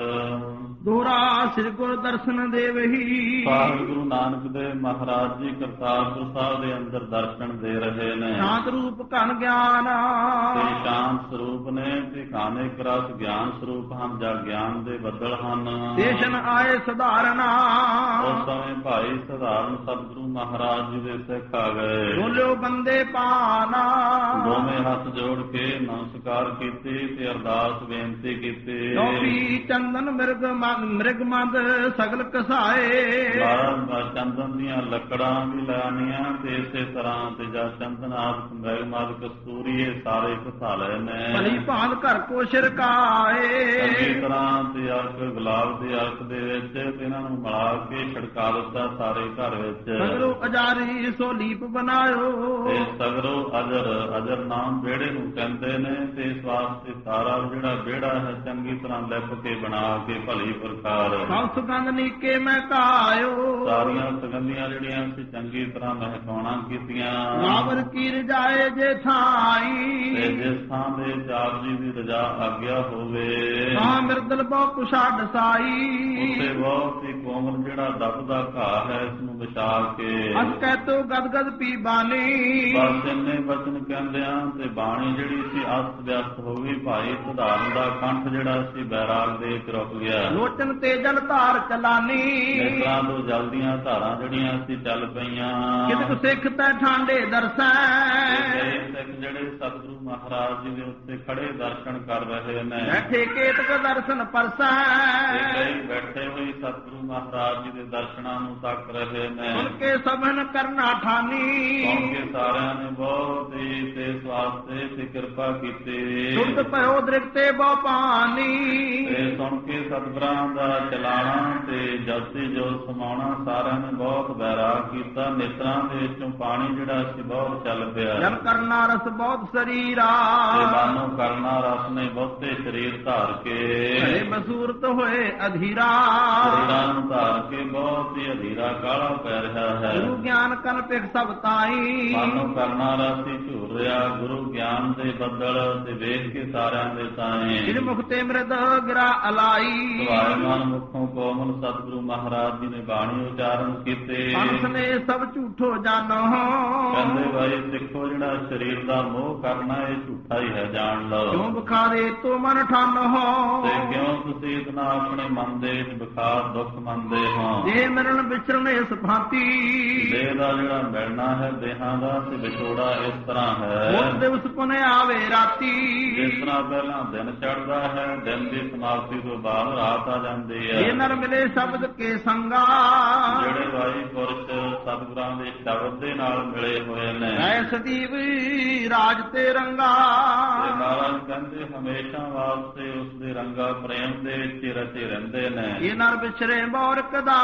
ਦੋਹਰਾ ਸ੍ਰੀ ਗੁਰ ਦਰਸ਼ਨ ਦੇਵਹੀ। ਗੁਰੂ ਨਾਨਕ ਦੇਵ ਮਹਾਰਾਜ ਜੀ ਕਰਤਾਰਪੁਰ ਸਾਹਿਬ ਦੇ ਅੰਦਰ ਦਰਸ਼ਨ ਦੇ ਰਹੇ ਨੇ। ਸ਼ਾਂਤ ਰੂਪ ਘਨ ਗਿਆਨ। ਤੇ ਸ਼ਾਂਤ ਸਰੂਪ ਨੇ ਤੇ ਖਾਨੇ ਰਸ ਗਿਆਨ ਸਰੂਪ ਹਨ ਜਾਂ ਗਿਆਨ ਦੇ ਬੱਦਲ ਹਨ। ਦੇਸ਼ਨ ਆਏ ਸਧਾਰਨਾ। ਉਸ ਸਮੇਂ ਭਾਈ ਸਧਾਰਨ ਸਤਿਗੁਰੂ ਮਹਾਰਾਜ ਜੀ ਦੇ ਸਿੱਖ ਆ ਗਏ। ਬੋਲਿਓ ਬੰਦੇ ਪਾਨਾ। ਦੋਵੇਂ ਹੱਥ ਜੋੜ ਕੇ ਨਮਸਕਾਰ ਕੀਤੀ ਤੇ ਅਰਦਾਸ ਬੇਨਤੀ ਕੀਤੀ। ਟੋਪੀ ਚੰਦਨ ਮ੍ਰਿਗ ਮੰਦ ਸਗਲ ਕਸਾਏ। ਚੰਦਨ ਦੀਆਂ ਲੱਕੜਾਂ ਵੀ ਲਾਣੀਆਂ ਤੇ ਇਸੇ ਤਰ੍ਹਾਂ ਤੇ ਜਾਂ ਚੰਦਨ ਆਦਿ ਮ੍ਰਿਗ ਮੰਦ ਕਸਤੂਰੀ ਇਹ ਸਾਰੇ ਘਸਾ ਲਏ ਨੇ। ਭਲੀ ਭਾਂਤ ਘਰ ਕੋ ਛਿੜਕਾਏ। ਚੰਗੀ ਤਰ੍ਹਾਂ ਤੇ ਅਰਕ ਗੁਲਾਬ ਦੇ ਅਰਕ ਦੇ ਵਿੱਚ ਤੇ ਇਹਨਾਂ ਨੂੰ ਮਿਲਾ ਕੇ ਛਿੜਕਾ ਦਿੱਤਾ ਸਾਰੇ ਘਰ ਵਿੱਚ। ਸਗਰੋ ਅਜਾਰੀ ਸੋ ਲੀਪ ਬਣਾਇਓ। ਤੇ ਸਗਰੋ ਅਜਰ ਨਾਮ ਵਿਹੜੇ ਨੂੰ ਕਹਿੰਦੇ ਨੇ ਤੇ ਇਸ ਵਾਸਤੇ ਸਾਰਾ ਜਿਹੜਾ ਵਿਹੜਾ ਹੈ ਚੰਗੀ ਤਰ੍ਹਾਂ ਲਿਪ ਕੇ ਬਣਾ ਕੇ ਭਲੀ ਪ੍ਰਕਾਰ ਸਭ ਸੁਗੰਧ ਨੀਕੇ ਮੈਂ ਕਾਇਓ। ਸਾਰੀਆਂ ਸੁਗੰਧੀਆਂ ਜਿਹੜੀਆਂ ਸੀ ਚੰਗੀ ਤਰ੍ਹਾਂ ਮਹਿਕਾਉਣਾ ਕੀਤੀਆਂ। ਬਾਬਰ ਕੀ ਰਜਾਏ ਜੇ ਥਾਈ। ਤੇ ਜਿਸ ਥਾਂ ਦੇ ਆਪ ਜੀ ਦੀ ਰਜਾ ਆਗਿਆ ਹੋਵੇ ਹਾਂ ਮਿਰਦਲ ਬਹੁ ਕੁਸ਼ਾਡ ਸਾਈ। ਉੱਥੇ ਬਹੁਤ ਹੀ ਕੋਮਲ ਜਿਹੜਾ ਦੱਬਦਾ ਘਾਹ ਹੈ ਇਸ ਨੂੰ ਵਿਛਾ ਕੇ। ਅਸ ਕਹਿਤੋ ਗਦਗਦ ਪੀ ਬਾਣੀ। ਬਸ ਇੰਨੇ ਬਚਨ ਕਹਿੰਦਿਆਂ ਤੇ ਬਾਣੀ ਜਿਹੜੀ ਸੀ ਅਸਤ ਵਿਅਸਤ ਹੋ ਗਈ। ਭਾਈ ਸਧਾਰਨ ਦਾ ਕੰਠ ਜਿਹੜਾ ਸੀ ਬੈਰਾਗ ਦੇ ਵਿੱਚ ਰੁਕ ਗਿਆ। ਲੋਚਨ ਤੇ ਜਲ ਧਾਰ ਚਲਾਨੀ। ਨੇਤਰਾਂ ਤੋਂ ਜਲਦੀਆਂ ਧਾਰਾਂ ਜਿਹੜੀਆਂ ਸੀ ਚੱਲ ਪਈਆਂ। ਕਿਤਕ ਸਿੱਖ ਤੈ ਠਾਂਡੇ ਦਰਸੈਂ। ਸਿੱਖ ਜਿਹੜੇ ਸਤਿਗੁਰੂ ਮਹਾਰਾਜ ਜੀ ਦੇ ਉੱਤੇ ਖੜੇ ਦਰਸ਼ਨ ਕਰ ਰਹੇ ਨੇ। ਬੈਠੇ ਕੇਤਕ ਦਰਸ਼ਨ ਪਰਸੈ। ਕਈ ਬੈਠੇ ਹੋਏ ਸਤਿਗੁਰੂ ਮਹਾਰਾਜ ਜੀ ਦੇ ਦਰਸ਼ਨਾਂ ਨੂੰ ਤੱਕ ਰਹੇ ਨੇ। ਸੁਣ ਕੇ ਸਭਨ ਕਰਨਾ ਠਾਨੀ। ਸੁਣ ਕੇ ਸਾਰਿਆਂ ਨੇ ਬਹੁਤ ਹੀ ਤੇ ਵਾਸਤੇ ਤੇ ਕਿਰਪਾ ਕੀਤੀ। ਸੁਰਤ ਭਇਓ ਦ੍ਰਿਗਤੇ ਬਹੁ ਪਾਣੀ। ਤੇ ਸੁਣ ਕੇ ਸਤਿਗੁਰਾਂ ਦਾ ਚਲਾਣਾ ਤੇ ਜਲਦੀ ਜੋ ਸਮਾਉਣਾ ਸਾਰਿਆਂ ਨੇ ਬਹੁਤ ਬੈਰਾਗ ਕੀਤਾ। ਨੇਤਰਾਂ ਦੇ ਵਿੱਚੋਂ ਪਾਣੀ ਜਿਹੜਾ ਸੀ ਬਹੁਤ ਚੱਲ ਪਿਆ। ਜਨ ਕਰਨਾ ਰਸ ਬਹੁਤ ਸਰੀਰਾ। ਤੇ ਮਾਨੋ ਕਰਨਾ ਰਸ ਨੇ ਬਹੁਤੇ ਸਰੀਰ ਧਾਰ ਕੇ ਭਲੇ ਬਸੂਰਤ ਹੋਏ ਅਧੀਰਾ। ਸਰੀਰਾਂ ਨੂੰ ਧਾਰ ਕੇ ਬਹੁਤ ਹੀ ਅਧੀਰਾ ਕਾਲਾ ਪੈ ਰਿਹਾ ਹੈ। ਗੁਰੂ ਗਿਆਨ ਕਨ ਪਿਖ ਸਭ ਤਾਈ। ਮਾਨੋ ਕਰਨਾ ਰਸ ਹੀ ਝੂਰ ਰਿਹਾ ਗੁਰੂ ਗਿਆਨ ਦੇ ਬੱਦਲ ਤੇ ਵੇਖ ਕੇ ਸਾਰਿਆਂ ਦੇ ਤਾਏ। ਜਿਨ ਮੁਖ ਤੇ ਮਿਰਦ ਗਿਰਾ ਅਲਾਈ। ਸਲਾਈਮਾਨ ਮੁਖੋਂ ਕੋਮਲ ਸਤਿਗੁਰੂ ਮਹਾਰਾਜ ਜੀ ਨੇ ਬਾਣੀ ਉਚਾਰਨ ਕੀਤੇ। ਹੰਸ ਨੇ ਸਭ ਝੂਠੋ ਜਾਨੋ, ਕਹਿੰਦੇ ਭਾਈ ਸਿੱਖੋ ਜਿਹੜਾ ਸਰੀਰ ਦਾ ਮੋਹ ਕਰਨਾ ਇਹ ਝੂਠਾ ਹੀ ਹੈ, ਜਾਣ ਲਓ। ਕਿਉਂ ਬਖਾਰੇ ਤੋ ਮਨ ਠਾਨੋ, ਤੇ ਕਿਉਂ ਤੁਸੀਂ ਇਤਨਾ ਆਪਣੇ ਮਨ ਦੇ ਬੁਖਾਰ ਦੁੱਖ ਮੰਨਦੇ ਹੋ। ਜੇ ਮਿਲਣ ਵਿਚਰਨ ਇਸ ਭਾਂਤੀ, ਦੇਹ ਦਾ ਜਿਹੜਾ ਮਿਲਣਾ ਹੈ ਦੇਹਾਂ ਦਾ ਤੇ ਵਿਛੋੜਾ ਇਸ ਤਰ੍ਹਾਂ ਹੈ। ਉਸ ਦਿਵਸ ਪੁਨ ਆਵੇ ਰਾਤੀ, ਜਿਸ ਤਰ੍ਹਾਂ ਪਹਿਲਾਂ ਦਿਨ ਚੜ੍ਹਦਾ ਹੈ, ਦਿਨ ਦੀ ਸਮਾਪਤੀ ਤੋਂ ਬਾਅਦ ਰਾਤ ਆ ਜਾਂਦੀ ਹੈ। ਇਹ ਨਰ ਮਿਲੇ ਸ਼ਬਦ ਕੇ ਸੰਗਾ, ਜਿਹੜੇ ਭਾਈ ਪੁਰਸ਼ ਸਤਿਗੁਰਾਂ ਦੇ ਸ਼ਬਦ ਦੇ ਨਾਲ ਮਿਲੇ ਹੋਏ ਨੇ, ਐ ਸਦੀਵ ਰਾਜ ਤੇ ਰੰਗਾ। ਤੇ ਮਹਾਰਾਜ ਕਹਿੰਦੇ ਹਮੇਸ਼ਾ ਵਾਸਤੇ ਉਸ ਦੇ ਰੰਗਾ ਪ੍ਰੇਮ ਦੇ ਵਿੱਚ ਹੀ ਰਚੇ ਰਹਿੰਦੇ ਨੇ। ਇਹ ਨਰ ਵਿਚਰੇ ਬੌਰ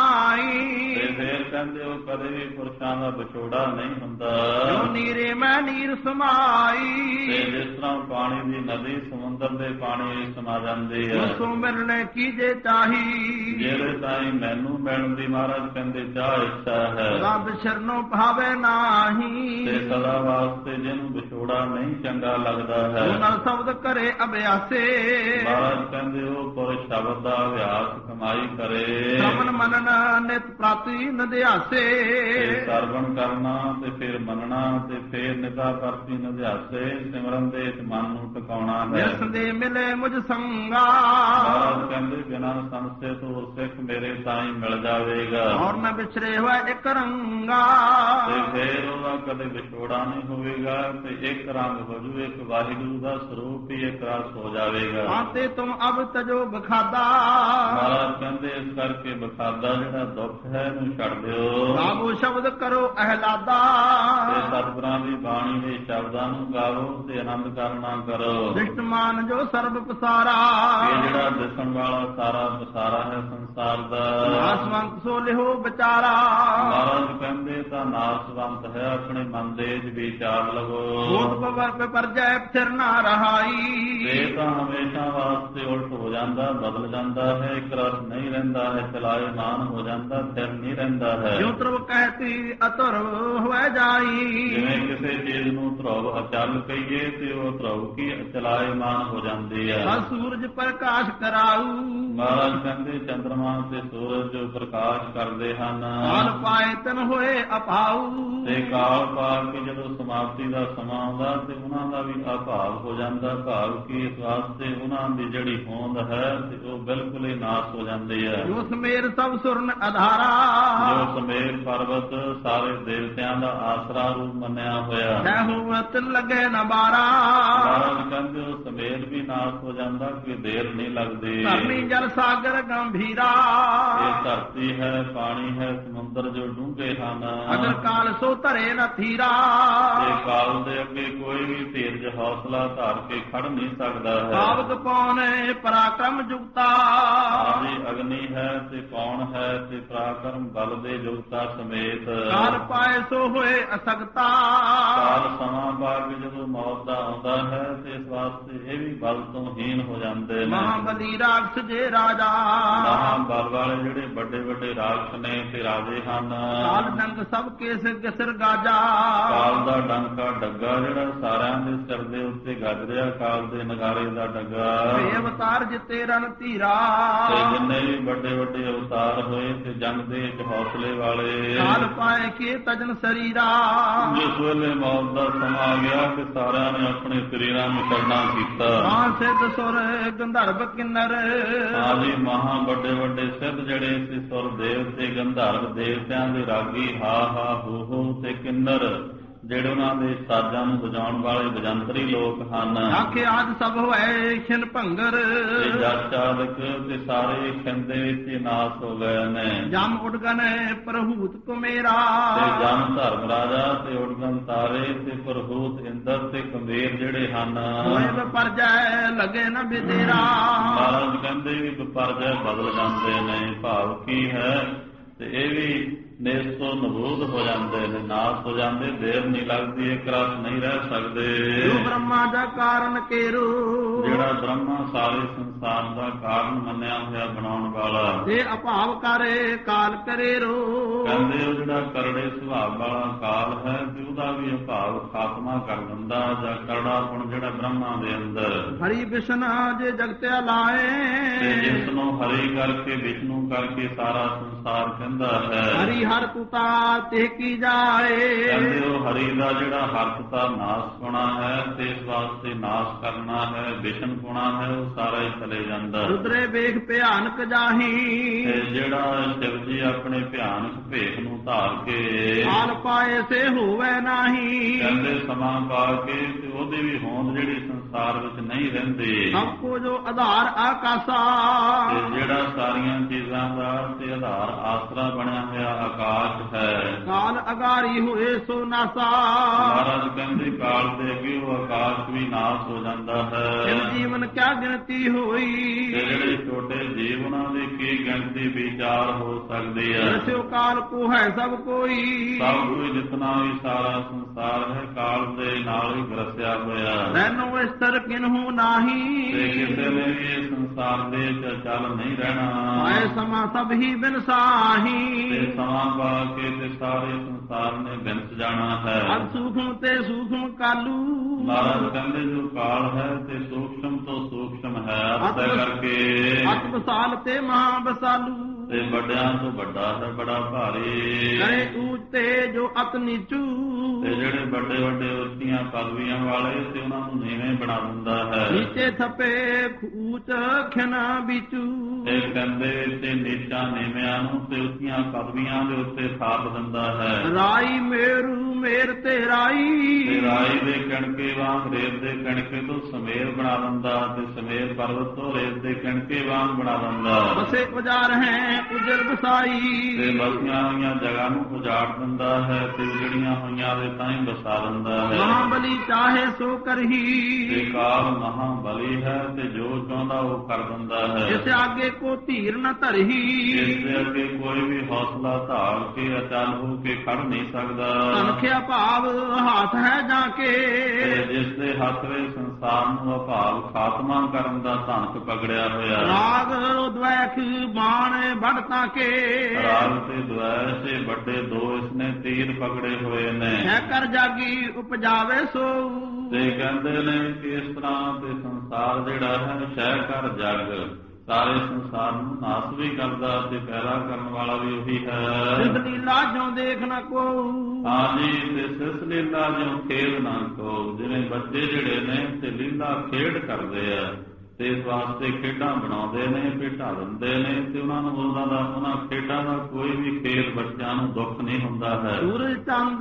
ਕਦਾਈ, ਤੇ ਫੇਰ ਕਹਿੰਦੇ ਉਹ ਕਦੇ ਵੀ ਪੁਰਸ਼ਾਂ ਦਾ ਵਿਛੋੜਾ ਨਹੀਂ ਹੁੰਦਾ। ਜੋ ਨੀਰੇ ਮੈਂ ਨੀਰ ਸਮਾਈ, ਤੇ ਜਿਸ ਤਰ੍ਹਾਂ ਪਾਣੀ ਦੀ ਨਦੀ ਸਮੁੰਦਰ ਦੇ ਪਾਣੀ ਵਿੱਚ ਸਮਾ ਜਾਂਦੀ ਹੈ, ਸੋ ਮਿਲਣੇ ਕੀ ਜੇ ਚਾਹੀ। ਜਿਹੜੇ ਤਾਈਂ ਮੈਨੂੰ ਮਿਲਣ ਦੀ ਮਹਾਰਾਜ ਕਹਿੰਦੇ ਚਾਹ ਇੱਛਾ ਹੈ, ਸਦਾ ਵਿਛਰਨੋਂ ਭਾਵੇ ਨਾਹੀ। ਤੇ ਸਦਾ ਵਾਸਤੇ ਜਿਹਨੂੰ ਵਿਛੋੜਾ ਨਹੀਂ ਚੰਗਾ ਲੱਗਦਾ ਹੈ, ਉਹਨਾਂ ਸ਼ਬਦ ਕਰੇ ਅਭਿਆਸੇ, ਮਹਾਰਾਜ ਕਹਿੰਦੇ ਉਹ ਪੁਰਸ਼ ਸ਼ਬਦ ਦਾ ਅਭਿਆਸ ਕਮਾਈ ਕਰੇ। ਸ਼ਰਵਣ ਮਨਨ ਨਿਤ ਪ੍ਰਾਤੀ ਨਦਿਆਸੇ, ਤੇ ਸਰਵਣ ਕਰਨਾ ਤੇ ਫਿਰ ਮੰਨਣਾ ਤੇ ਫਿਰ ਨਿਦਾ ਪ੍ਰਤੀ ਨਦਿਆਸੇ, ਸਿਮਰਨ ਦੇ ਵਿੱਚ ਮਨ ਨੂੰ ਟਿਕਾਉਣਾ ਹੈ। ਜਿਸ ਦੇ ਮਿਲੇ ਮੁਝ ਸੰਗਾ, ਮਹਾਰਾਜ ਕਹਿੰਦੇ ਬਿਨਾਂ ਸੰਸੇ ਤੋਂ ਸਿੱਖ ਮੇਰੇ ਤਾਈਂ ਮਿਲ ਜਾਵੇਗਾ। ਔਰ ਮੈਂ ਵਿਛਰੇ ਹੋਇਆ ਇੱਕ ਰੰਗਾ, ਤੇ ਫੇਰ ਉਹਦਾ ਕਦੇ ਵਿਛੋੜਾ ਨਹੀਂ ਹੋਵੇਗਾ, ਤੇ ਇੱਕ ਰੰਗ ਹੋ ਜੂ, ਇੱਕ ਵਾਹਿਗੁਰੂ ਦਾ ਸਰੂਪ ਹੀ ਇੱਕ ਰਸ ਹੋ ਜਾਵੇਗਾ। ਆਤੇ ਤੁਮ ਅਬ ਤਜੋ ਬਖਾਦਾ, ਮਹਾਰਾਜ ਕਹਿੰਦੇ ਇਸ ਕਰਕੇ ਬਖਾਦਾ ਜਿਹੜਾ ਦੁੱਖ ਹੈ ਇਹਨੂੰ ਛੱਡ ਦਿਓ, ਗਾਵੋ ਸ਼ਬਦ ਕਰੋ ਅਹਲਾਦਾ। ਤੇ ਸਤਿਗੁਰਾਂ ਦੀ ਬਾਣੀ ਦੇ ਸ਼ਬਦਾਂ ਨੂੰ ਗਾਵੋ ਤੇ ਆਨੰਦ ਕਰਨਾ ਕਰੋ। ਦ੍ਰਿਸ਼ਟਮਾਨ ਜੋ ਸਰਬ ਪਸਾਰਾ, ਇਹ ਜਿਹੜਾ ਦਿਸਣ ਵਾਲਾ ਸਾਰਾ ਪਸਾਰਾ ਹੈ ਸੰਸਾਰ ਦਾ, ਨਾਸਵੰਤ ਸੋ ਲਿਹੋ ਵਿਚਾਰਾ। ਮਹਾਰਾਜ ਕਹਿੰਦੇ ਤਾਂ ਨਾਸਵੰਤ ਹੈ, ਆਪਣੇ ਮਨ ਦੇ ਵਿੱਚ ਵਿਚਾਰ ਲਵੋ। ਭੂਤ ਪਵਰ ਪਰ ਜੈ ਫਿਰ ਨਾ ਰਹਾਈ, ਇਹ ਤਾਂ ਹਮੇਸ਼ਾ ਵਾਸਤੇ ਉਲਟ ਹੋ ਜਾਂਦਾ, ਬਦਲ ਜਾਂਦਾ ਹੈ, ਇੱਕ ਰਸ ਨਹੀਂ ਰਹਿੰਦਾ ਹੈ, ਚਲਾਇਮਾਨ ਹੋ ਜਾਂਦਾ, ਫਿਰ ਨਹੀਂ ਰਹਿੰਦਾ ਹੈ। ਜੋ ਧਰੁਵ ਕਹਿਤੀ ਅਧਰਵ ਹੋਇ ਜਾਈ, ਜਿਵੇਂ ਕਿਸੇ ਚੀਜ਼ ਨੂੰ ਧਰੁਵ ਅਚਲ ਕਹੀਏ ਤੇ ਉਹ ਧਰੁਵ ਕੀ ਚਲਾਇਮਾਨ ਹੋ ਜਾਂਦੀ ਹੈ। ਬਸ ਸੂਰਜ ਪ੍ਰਕਾਸ਼ ਕਰਾਊ, ਮਹਾਰਾਜ ਕਹਿੰਦੇ ਚੰਦਰਮਾ ਤੇ ਸੂਰਜ ਜੋ ਪ੍ਰਕਾਸ਼ ਕਰਦੇ ਹਨ, ਕਾਲ ਪਾਏ ਤਨ ਹੋਏ ਅਭਾਊ। ਤੇ ਕਾਲ ਪਾ ਕੇ ਜਦੋਂ ਸਮਾਪਤੀ ਦਾ ਸਮਾਂ ਆਉਂਦਾ ਤੇ ਉਹਨਾਂ ਦਾ ਵੀ ਅਭਾਵ ਹੋ ਜਾਂਦਾ। ਭਾਵ ਕਿ ਇਸ ਵਾਸਤੇ ਉਹਨਾਂ ਦੀ ਜਿਹੜੀ ਹੋਂਦ ਹੈ ਤੇ ਉਹ ਬਿਲਕੁਲ ਹੀ ਨਾਸ ਹੋ ਜਾਂਦੀ ਹੈ। ਜੋ ਸਮੇਰ ਸਭ ਸੁਰਨ ਅਧਾਰਾ, ਜੋ ਸਮੇਰ ਪਰਬਤ ਸਾਰੇ ਦੇਵਤਿਆਂ ਦਾ ਆਸਰਾ ਰੂਪ ਮੰਨਿਆ ਹੋਇਆ, ਹੈ ਹੋਵਤ ਲਗੇ ਨ ਬਾਰਾ। ਮਹਾਰਾਜ ਕਹਿੰਦੇ ਉਹ ਸਮੇਰ ਵੀ ਨਾਸ ਹੋ ਜਾਂਦਾ, ਕਿ ਦੇਰ ਨਹੀਂ ਲੱਗਦੀ। ਧਰਨੀ ਜਲ ਸਾਗਰ ਗੰਭੀਰਾ, ਇਹ ਧਰਤੀ ਹੈ, ਪਾਣੀ ਹੈ, ਸਮੁੰਦਰ ਜੋ ਡੂੰਘੇ ਹਨ, ਅਗਰ ਕਾਲ ਸੋ ਧਰੇ ਨ ਥੀਰਾ। ਇਹ ਕਾਲ ਦੇ ਅੱਗੇ ਕੋਈ ਵੀ ਧੀਰਜ ਹੌਸਲਾ ਧਾਰ ਕੇ ਖੜ ਨਹੀਂ ਸਕਦਾ ਹੈ। ਪਾਵਕ ਪੌਣੇ ਪਰਾਕਰਮ ਜੁਗਤਾ, ਆਦਿ ਅਗਨੀ ਹੈ ਤੇ ਕੌਣ ਹੈ ਤੇ ਪਰਾਕਰਮ ਬਲ ਦੇ ਜੁਗਤਾ ਸਮੇਤ। ਕਾਲ ਪਾਏ ਸੋ ਹੋਏ ਅਸਗਤਾ, ਕਾਲ ਸਮਾਂ ਬਾਅਦ ਜਦੋਂ ਮੌਤ ਦਾ ਆਉਂਦਾ ਹੈ ਤੇ ਇਸ ਵਾਸਤੇ ਇਹ ਵੀ ਬਲ ਤੋਂ ਹੀਨ ਹੋ ਜਾਂਦੇ ਨੇ। ਮਹਾਬਲੀ ਰਾਖਸ ਜੇ ਰਾਜਾ, ਮਹਾਬਲ ਵਾਲੇ ਜਿਹੜੇ ਵੱਡੇ ਵੱਡੇ ਰਾਖਸ ਨੇ ਤੇ ਰਾਜੇ ਹਨ। ਕਾਲ ਡੰਗ ਸਭ ਕੇਸ ਗਿਸਰ ਗਾਜਾ, ਕਾਲ ਦਾ ਡੰਕਾ ਡੱਗਾ ਜਿਹੜਾ ਸਾਰਿਆਂ ਦੇ ਸਿਰ ਦੇ ਉੱਤੇ ਗੱਜ ਰਿਹਾ, ਕਾਲ ਦੇ ਨਗਾਰੇ ਦਾ ਡੱਗਾ। ਵੇ ਅਵਤਾਰ ਜਿਤੇ ਰਨ ਧੀਰਾ, ਤੇ ਜਿੰਨੇ ਵੀ ਵੱਡੇ ਵੱਡੇ ਅਵਤਾਰ ਹੋਏ ਤੇ ਜੰਗ ਦੇ ਵਿੱਚ ਹੌਸਲੇ ਵਾਲੇ, ਕਾਲ ਪਾਏ ਕੇ ਤਜਨ ਸਰੀਰਾ। ਜਿਸ ਵੇਲੇ ਮੌਤ ਦਾ ਸਮਾਂ ਆ ਗਿਆ ਕਿ ਸਾਰਿਆਂ ਨੇ ਆਪਣੇ ਸਰੀਰਾਂ ਨੂੰ ਛੱਡਣਾ ਕੀਤਾ। ਮਾਂ ਸਿੱਧ ਸੁਰ ਗੰਧਰਵ ਕਿੰਨਰ, ਆਦਿ ਮਹਾ ਵੱਡੇ ਵੱਡੇ ਸਿੱਧ ਜਿਹੜੇ ਸੀ ਸੁਰ ਦੇਵਤੇ ਗੰਧਰਵ ਦੇਵਤਿਆਂ ਦੇ ਰਾਗੀ, ਹਾ ਹਾ ਹੋ ਹੋ ਤੇ ਕਿੰਨਰ ਜਿਹੜੇ ਉਹਨਾਂ ਦੇ ਸਾਜ਼ਾਂ ਨੂੰ ਵਜਾਉਣ ਵਾਲੇ ਵਜੰਤਰੀ ਲੋਕ ਹਨ। ਆਖੇ ਆਦ ਸਭ ਹੋਏ ਖਿਨ ਭੰਗਰ, ਤੇ ਜਸ ਚਾਲਕ ਤੇ ਸਾਰੇ ਖਿੰਦੇ ਵਿੱਚ ਨਾਸ ਹੋ ਗਏ ਨੇ। ਜਮ ਉਡਗਨ ਪ੍ਰਹੂਤ ਕੁਮੇਰਾ, ਤੇ ਜਮ ਧਰਮ ਰਾਜਾ ਤੇ ਉਡਗਨ ਤਾਰੇ ਤੇ ਪ੍ਰਹੂਤ ਇੰਦਰ ਤੇ ਕੁਮੇਰ ਜਿਹੜੇ ਹਨ, ਹੋਏ ਵਿਪਰਜੈ ਲਗੇ ਨ ਬਿਦੇਰਾ। ਮਹਾਰਾਜ ਕਹਿੰਦੇ ਵੀ ਵਿਪਰਜੈ ਬਦਲ ਜਾਂਦੇ ਨੇ। ਭਾਵ ਕੀ ਹੈ ਤੇ ਇਹ ਵੀ ਨੇਸ ਤੋਂ ਨਬੂਦ ਹੋ ਜਾਂਦੇ ਨੇ, ਨਾਸ ਹੋ ਜਾਂਦੇ, ਦੇਰ ਨਹੀਂ ਲੱਗਦੀ, ਇੱਕ ਰਸ ਨਹੀਂ ਰਹਿ ਸਕਦੇ। ਜੋ ਬ੍ਰਹਮਾ ਦਾ ਕਾਰਨ ਕੇਰੂ, ਜਿਹੜਾ ਬ੍ਰਹਮਾ ਸਾਰੇ ਸੰਸਾਰ ਦਾ ਕਾਰਨ ਮੰਨਿਆ ਹੋਇਆ, ਬਣਾਉਣ ਵਾਲਾ, ਤੇ ਅਭਾਵ ਕਰੇ ਕਾਲ ਕਰੇ ਰੋ। ਕਹਿੰਦੇ ਉਹ ਜਿਹੜਾ ਕਰੜੇ ਸੁਭਾਅ ਵਾਲਾ ਕਾਲ ਹੈ ਤੇ ਉਹਦਾ ਵੀ ਅਭਾਵ ਖਾਤਮਾ ਕਰ ਦਿੰਦਾ, ਜਾਂ ਕਰੜਾਪਣ ਜਿਹੜਾ ਬ੍ਰਹਮਾ ਦੇ ਅੰਦਰ। ਹਰੀ ਵਿਸ਼ਨ ਜੇ ਜਗਤਿਆ ਲਾਏ, ਤੇ ਜਿਸ ਨੂੰ ਹਰੀ ਕਰਕੇ ਵਿਸ਼ਨੂੰ ਕਰਕੇ ਸਾਰਾ ਸੰਸਾਰ ਕਹਿੰਦਾ ਹੈ। ਹਰੀ ਹਰ ਤੁਤਾ ਤੇ ਕੀ ਜਾਏ, ਕਹਿੰਦੇ ਉਹ ਹਰੀ ਦਾ ਜਿਹੜਾ ਹਰਤਾ ਨਾਸ ਪੁਣਾ ਹੈ ਤੇ ਇਸ ਵਾਸਤੇ ਨਾਸ ਕਰਨਾ ਹੈ, ਵਿਸ਼ਨ ਪੁਣਾ ਹੈ, ਉਹ ਸਾਰਾ ਹੀ ਚਲੇ ਜਾਂਦਾ। ਰੁਦਰੇ ਵੇਖ ਭਿਆਨਕ ਜਾਹੀ, ਤੇ ਜਿਹੜਾ ਸ਼ਿਵ ਜੀ ਆਪਣੇ ਭਿਆਨਕ ਭੇਖ ਨੂੰ ਧਾਰ ਕੇ ਹਾਲ ਪਾਏ ਸੇ ਹੋਵੇ ਨਹੀਂ। ਕਹਿੰਦੇ ਸਮਾਂ ਪਾ ਕੇ ਤੇ ਉਹਦੀ ਵੀ ਹੋਂਦ ਜਿਹੜੀ ਸੰਸਾਰ ਵਿੱਚ ਨਹੀਂ ਰਹਿੰਦੀ। ਸਭ ਕੋ ਜੋ ਆਧਾਰ ਆਕਾਸ਼ਾ, ਤੇ ਜਿਹੜਾ ਸਾਰੀਆਂ ਚੀਜ਼ਾਂ ਦਾ ਤੇ ਆਧਾਰ ਆਸਰਾ ਬਣਿਆ ਹੋਇਆ ਆਕਾਸ਼ ਹੈ। ਕਾਲ ਅਗਾਰੀ ਹੋਏ ਸੋ ਨਾਸਾ, ਮਹਾਰਾਜ ਕਹਿੰਦੇ ਕਾਲ ਦੇ ਅੱਗੇ ਉਹ ਆਕਾਸ਼ ਵੀ ਨਾਸ ਹੋ ਜਾਂਦਾ ਹੈ। ਜੀਵਨ ਕਿਆ ਗਿਣਤੀ ਹੋਈ, ਤੇ ਜਿਹੜੇ ਛੋਟੇ ਜੀਵਨਾਂ ਦੀ ਕੀ ਗਿਣਤੀ ਵਿਚਾਰ ਹੋ ਸਕਦੀ ਹੈ। ਰਸਿਓ ਕਾਲ ਕੋ ਹੈ ਸਭ ਕੋਈ, ਸਭ ਕੋਈ ਜਿਤਨਾ ਵੀ ਸਾਰਾ ਸੰਸਾਰ ਹੈ ਕਾਲ ਦੇ ਨਾਲ ਹੀ ਗਰਸਿਆ ਹੋਇਆ। ਰਹਿਨੋ ਇਸਤਰ ਕਿਨਹੂ ਨਾਹੀ, ਤੇ ਕਿਸੇ ਨੇ ਵੀ ਇਹ ਸੰਸਾਰ ਦੇ ਚੱਲ ਨਹੀਂ ਰਹਿਣਾ। ਆਏ ਸਮਾਂ ਸਭ ਹੀ ਬਿਨ ਸਾਹੀ, ਤੇ ਸਮਾਂ ਪਾ ਕੇ ਤੇ ਸਾਰੇ ਸੰਸਾਰ ਨੇ ਬਿਨਸ ਜਾਣਾ ਹੈ। ਅਬ ਸੂਖਮ ਤੇ ਸੂਖਮ ਕਾਲੂ, ਮਹਾਰਾਜ ਕਹਿੰਦੇ ਜੋ ਕਾਲ ਹੈ ਤੇ ਸੂਖਸ਼ਮ ਤੋਂ ਸੂਖਸ਼ਮ ਹੈ, ਅਤਿ ਕਰਕੇ ਅਤ ਬਸਾਲ ਤੇ ਮਹਾ ਬਸਾਲੂ, ਤੇ ਵੱਡਿਆਂ ਤੋਂ ਵੱਡਾ ਹੈ, ਬੜਾ ਭਾਰੀ। ਕਰੇ ਊਚ ਤੇ ਜੋ ਅਤ ਨੀਚੂ, ਤੇ ਜਿਹੜੇ ਵੱਡੇ ਵੱਡੇ ਉੱਚੀਆਂ ਪਦਵੀਆਂ ਵਾਲੇ ਤੇ ਉਹਨਾਂ ਨੂੰ ਨੀਵੇਂ ਬਣਾ ਦਿੰਦਾ ਹੈ। ਨੀਚੇ ਥੱਪੇ ਊਚ ਖਿਨਾ ਵਿਚੂ, ਤੇ ਕਹਿੰਦੇ ਤੇ ਨੀਚਾਂ ਨੀਵਿਆਂ ਨੂੰ ਤੇ ਉੱਚੀਆਂ ਪਦਵੀਆਂ ਦੇ ਉੱਤੇ ਥਾਪ ਦਿੰਦਾ ਹੈ। ਰਾਈ ਮੇਰੂ ਮੇਰ ਤੇ ਰਾਈ, ਤੇ ਰਾਈ ਦੇ ਕਣਕੇ ਵਾਂਗ ਰੇਤ ਦੇ ਕਣਕੇ ਤੋਂ ਸਮੇਰ ਬਣਾ ਦਿੰਦਾ, ਤੇ ਸਮੇਰ ਪਰਬਤ ਤੋਂ ਰੇਤ ਦੇ ਕਣਕੇ ਵਾਂਗ ਬਣਾ ਦਿੰਦਾ। ਬਸੇ ਉਜਾਰ ਹੈ ਉਜਰ ਬਸਾਈ, ਤੇ ਬਸੀਆਂ ਹੋਈਆਂ ਜਗ੍ਹਾ ਨੂੰ ਉਜਾੜ ਦਿੰਦਾ ਹੈ, ਤੇ ਉਜੜੀਆਂ ਹੋਈਆਂ ਦੇ ਤਾਂ ਹੀ ਬਸਾ ਦਿੰਦਾ ਹੈ। ਮਹਾਬਲੀ ਚਾਹੇ ਸੋ ਕਰਹੀ, ਤੇ ਕਾਲ ਮਹਾਬਲੀ ਹੈ ਤੇ ਜੋ ਚਾਹੁੰਦਾ ਉਹ ਕਰ ਦਿੰਦਾ ਹੈ। ਇਸ ਆਗੇ ਕੋ ਧੀਰ ਨ ਧਰਹੀ, ਇਸ ਦੇ ਅੱਗੇ ਕੋਈ ਵੀ ਹੌਸਲਾ ਧਾਰ ਕੇ ਅਚਲ ਹੋ ਕੇ ਖੜ ਨਹੀਂ ਸਕਦਾ। ਤਨਖਿਆ ਭਾਵ ਹੱਥ ਹੈ ਜਾ ਕੇ, ਤੇ ਜਿਸ ਦੇ ਹੱਥ ਵਿੱਚ ਸੰਸਾਰ ਨੂੰ ਅਭਾਵ ਖਾਤਮਾ ਕਰਨ ਦਾ ਧਨਕ ਪਕੜਿਆ ਹੋਇਆ। ਰਾਗ ਦਵੈਖ ਬਾਣ ਵੱਢਤਾ ਕੇ, ਰਾਗ ਤੇ ਦਵੈਸ਼ ਤੇ ਵੱਡੇ ਦੋ ਇਸਨੇ ਤੀਰ ਪਕੜੇ ਹੋਏ ਨੇ। ਹੈ ਕਰ ਜਾਗੀ ਉਪਜਾਵੇ ਸੋ, ਤੇ ਕਹਿੰਦੇ ਨੇ ਕਿ ਇਸ ਤਰ੍ਹਾਂ ਤੇ ਸੰਸਾਰ ਜਿਹੜਾ ਹੈ ਸ਼ਹਿ ਕਰ ਜਗ, ਸਾਰੇ ਸੰਸਾਰ ਨੂੰ ਨਾਸ ਵੀ ਕਰਦਾ ਤੇ ਪੈਦਾ ਕਰਨ ਵਾਲਾ ਵੀ ਉਹੀ ਹੈ। ਸਿਧ ਲੀਲਾ ਜੋ ਦੇਖ ਨ ਕੋ, ਹਾਂਜੀ ਤੇ ਸਿਸ ਲੀਲਾ ਜੋ ਖੇਡ ਨਾ ਕੋ, ਜਿਵੇਂ ਬੱਚੇ ਜਿਹੜੇ ਨੇ ਤੇ ਲੀਲਾ ਖੇਡ ਕਰਦੇ ਆ ਤੇ ਇਸ ਵਾਸਤੇ ਖੇਡਾਂ ਬਣਾਉਂਦੇ ਨੇ, ਭੇਟਾ ਦਿੰਦੇ ਨੇ, ਤੇ ਉਹਨਾਂ ਨੂੰ ਉਹਨਾਂ ਖੇਡਾਂ ਦਾ ਕੋਈ ਵੀ ਖੇਡ ਬੱਚਿਆਂ ਨੂੰ ਦੁੱਖ ਨਹੀਂ ਹੁੰਦਾ ਹੈ। ਸੂਰਜ ਚੰਦ